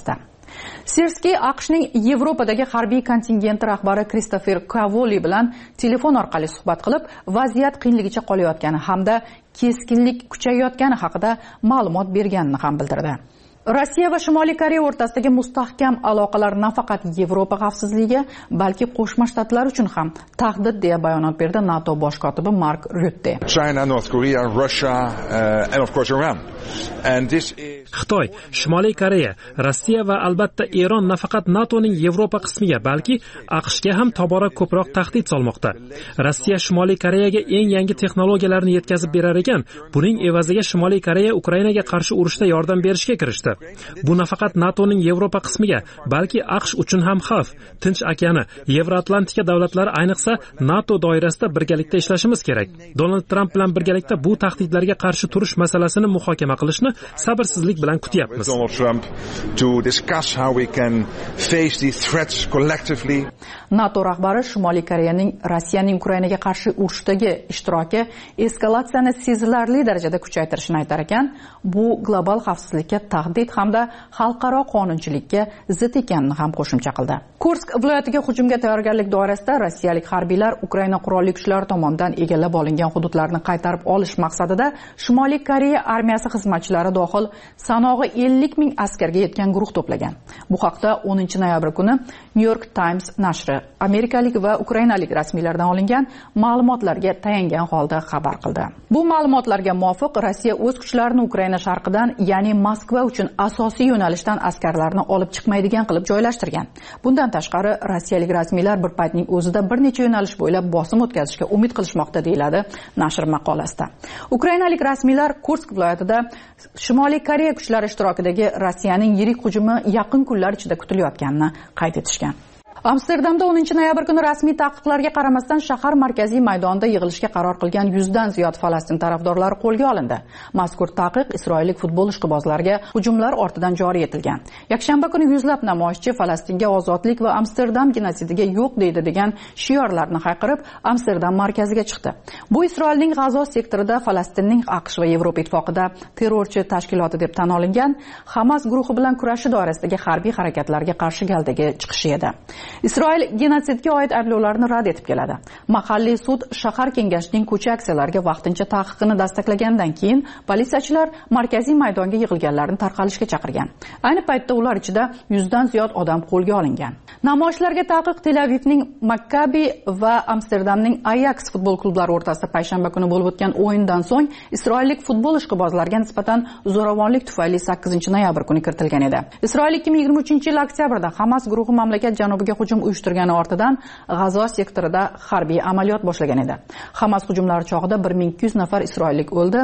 Sirskiy AQShning Yevropadagi harbiy kontingenti rahbari Kristofer Kavoli bilan telefon orqali suhbat qilib, vaziyat qiyinligicha qolayotgani hamda keskinlik kuchayayotgani haqida ma'lumot berganini ham bildirdi. Rossiya va Shimoliy Koreya o'rtasidagi mustahkam aloqalar nafaqat Yevropa xavfsizligiga, balki Qo'shma Shtatlar uchun ham tahdid deya bayonot berdi NATO bosh kotibi Mark Rutte. China, North Korea, Russia and of course Iran. And this is Xitoy, Shimoliy Koreya, Rossiya va albatta Eron nafaqat NATOning Yevropa qismiga, balki AQShga ham tobora ko'proq tahdid solmoqda. Rossiya Shimoliy Koreyaga eng yangi texnologiyalarni yetkazib berar ekan, buning evaziga Shimoliy Koreya Ukrainaga qarshi urushda yordam berishga kirishdi. Bu nafaqat NATOning Yevropa qismiga, balki AQSh uchun ham xavf. Tinch okeani, Yevroatlantika davlatlari ayniqsa NATO doirasida birgalikda ishlashimiz kerak. Donald Tramp bilan birgalikda bu tahdidlarga qarshi turish masalasini muhokama qilishni sabrsizlik bilan kutyapmiz. Donald Trump to discuss how we can face these threats collectively. NATO rahbari Shimoliy Koreyaning Rossiyaning Ukrainaga qarshi urushdagi ishtiroki eskalatsiyani sezilarli darajada kuchaytirishini aytar ekan, bu global xavfsizlikka tahdid hamda xalqaro qonunchilikka zid ekanini ham qo'shimcha qildi. Kursk viloyatiga hujumga tayyorgarlik doirasida rossiyalik harbiylar Ukraina qurolli kuchlari tomonidan egallab olingan hududlarni qaytarib olish maqsadida Shimoliy Koreya armiyasi xizmatchilari dohil sanog'i 50 ming askarga yetgan guruh to'plagan. Bu haqda 10 noyabr kuni New York Times nashri amerikalik va ukrainalik rasmiylardan olingan ma'lumotlarga tayangan holda xabar qildi. Bu ma'lumotlarga muvofiq Rossiya o'z kuchlarini Ukraina sharqidan, ya'ni Moskva uchun asosiy yo'nalishdan askarlarni olib chiqmaydigan qilib joylashtirgan. Bundan tashqari, rossiyalik rasmiylar bir paytning o'zida bir necha yo'nalish bo'ylab bosim o'tkazishga umid qilishmoqda, deyiladi nashr maqolasida. Ukrainalik rasmiylar Kursk viloyatida Shimoliy Koreya kuchlari ishtirokidagi Rossiyaning yirik hujumi yaqin kunlar ichida kutilayotganini qayd etishgan. Amsterdamda 10 noyabr kuni rasmiy taqiqlarga qaramasdan shahar markaziy maydonida yig'ilishga qaror qilgan 100 dan ziyod Falastin tarafdorlari qo'lga olindi. Mazkur taqiq isroillik futbol ishqibozlariga hujumlar ortidan joriy etilgan. Yakshanba kuni yuzlab namoyishchi Falastinga ozodlik va Amsterdam genosidiga yo'q deydi degan shiorlarni hayqirib Amsterdam markaziga chiqdi. Bu Isroilning G'azo sektorida Falastinning AQSh va Yevropa ittifoqida terrorchi tashkiloti deb tan olingan Hamas guruhi bilan kurashish doirasidagi harbiy harakatlarga qarshi galdagi chiqishi edi. Isroil genotsidga oid ayblovlarni rad etib keladi. Mahalliy sud shahar kengashining ko'cha aksiyalariga vaqtincha taqiqini tasdiqlagandan keyin politsiyachilar markaziy maydonga yig'ilganlarni tarqalishga chaqirgan. Ayni paytda ular ichida 100 dan ziyod odam qo'lga olingan. Namoyishlarga taqiq Tel Avivning Maccabi va Amsterdamning Ajax futbol klublari o'rtasida payshanba kuni bo'lib o'tgan o'yindan so'ng isroillik futbol ishqibozlariga nisbatan zo'ravonlik tufayli 8 noyabr kuni kiritilgan edi. Isroil 2023-yil oktyabrda Hamas guruhi mamlakat janubiga hujum uyushtirgani ortidan G'azo sektorida harbiy amaliyot boshlagan edi. Hamas hujumlari chog'ida 1200 nafar isroillik o'ldi,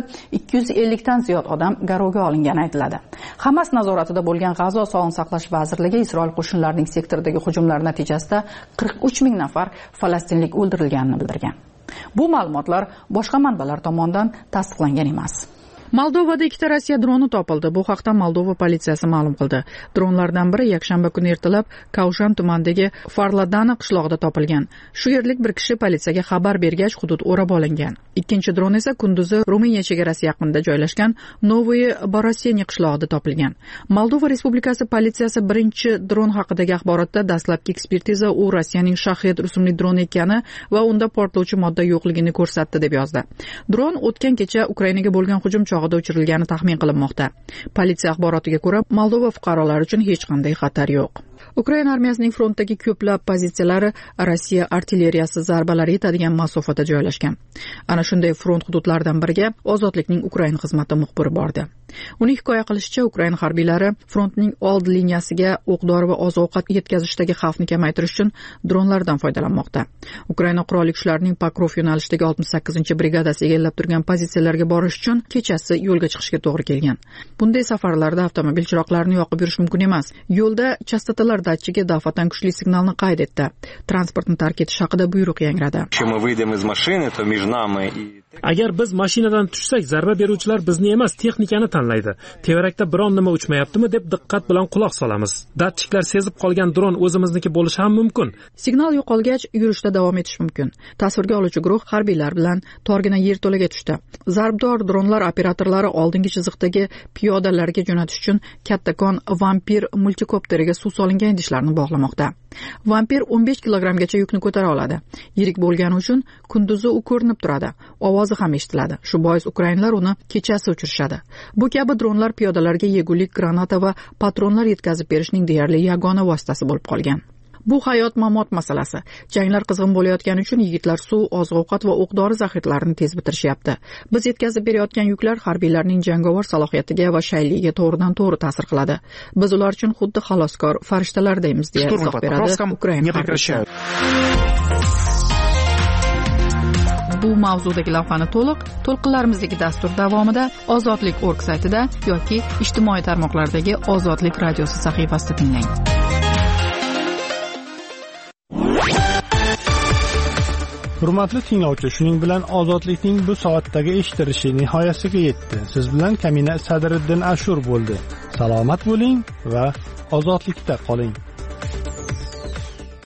250 dan ziyod odam garovga olingani aytiladi. Hamas nazoratida bo'lgan G'azo sog'liqni saqlash vazirligi Isroil qo'shinlarining sektordagi hujumlar natijasida 43 ming nafar falastinlik o'ldirilganini bildirgan. Bu ma'lumotlar boshqa manbalar tomonidan tasdiqlangan emas. Moldovada 2 Rossiya droni topildi. Bu haqda Moldova politsiyasi ma'lum qildi. Dronlardan biri yakshanba kuni ertalab Kavshan tumanidagi Farladana qishlog'ida topilgan. Shu yerlik bir kishi politsiyaga xabar bergach hudud o'rab olingan. Ikkinchi dron esa kunduzi Ruminiya chegarasi yaqinida joylashgan Novoye Boroseniy qishlog'ida topilgan. Moldova Respublikasi politsiyasi birinchi dron haqidagi axborotda dastlabki ekspertiza u Rossiyaning Shahed rusumli droni ekani va unda portlovchi modda yo'qligini ko'rsatdi deb yozdi. Dron o'tgan kecha Ukrainaga bo'lgan hujum chog'ida uchirilgani taxmin qilinmoqda. Politsiya axborotiga ko'ra, Moldova fuqarolari uchun hech qanday xatar yo'q. Ukraina armiyasining frontdagi ko'plab pozitsiyalari Rossiya artilleriyasi zarbalari yetadigan masofada joylashgan. Ana shunday front hududlaridan biriga Ozodlikning Ukraina xizmati muxbiri bordi. Uning hikoya qilishicha, Ukraina harbiylari frontning old liniyasiga o'q-dori va oziq-ovqat yetkazishdagi xavfni kamaytirish uchun dronlardan foydalanmoqda. Ukraina qurolli kuchlarining Pokrov yo'nalishidagi 68-brigadasi egallab turgan pozitsiyalarga borish uchun kechasi yo'lga chiqishga to'g'ri kelgan. Bunday safarlarda avtomobil chiroqlarini yoqib yurish mumkin emas. Yo'lda chastotalar datchigi daf'atan kuchli signalni qayd etdi. Transportni tark etish haqida buyruq yangradi. Agar biz mashinadan tushsak, zarba beruvchilar bizni emas, texnikani tanlaydi. Tevarakda biron nima uchmayaptimi deb diqqat bilan quloq solamiz. Datchiklar sezib qolgan dron o'zimizniki bo'lishi ham mumkin. Signal yo'qolgach, yurishda davom etish mumkin. Tasvirga oluvchi guruh harbiylar bilan torgina yerto'laga tushdi. Zarbdor dronlar operatorlari oldingi chiziqdagi piyodalarga jo'natish uchun kattakon Vampir multikopteriga suv solingan idishlarni bog'lamoqda. Vampir 15 kilogramgacha yukni ko'tara oladi. Yirik bo'lgani uchun kunduzi u ko'rinib turadi. Ovozi ham eshitiladi. Shu bois ukrainlar uni kechasi uchirishadi. Bu kabi dronlar piyodalarga yegulik, granata va patronlar yetkazib berishning deyarli yagona vositasi bo'lib qolgan. Bu hayot-mamot masalasi. Janglar qizg'in bo'layotgani uchun yigitlar suv, oziq-ovqat va o'q-dori zaxiralarini tez bitirishyapti. Biz yetkazib berayotgan yuklar harbiylarning jangovar salohiyatiga va shayligiga to'g'ridan-to'g'ri ta'sir qiladi. Biz ular uchun xuddi xaloskor farishtalardaymiz, deya izoh beradi Ukraina harbiylari. Bu mavzudagi lavhani to'lqinlarimizdagi dastur davomida ozodlik.org saytida yoki ijtimoiy tarmoqlardagi Ozodlik radiosi sahifasida tinglang. Hurmatli tinglovchi, shuning bilan ozodlikning bu soatdagi eshittirishi nihoyasiga yetdi. Siz bilan Kamina Sadriddin Ashur bo'ldi. Salomat bo'ling va ozodlikda qoling.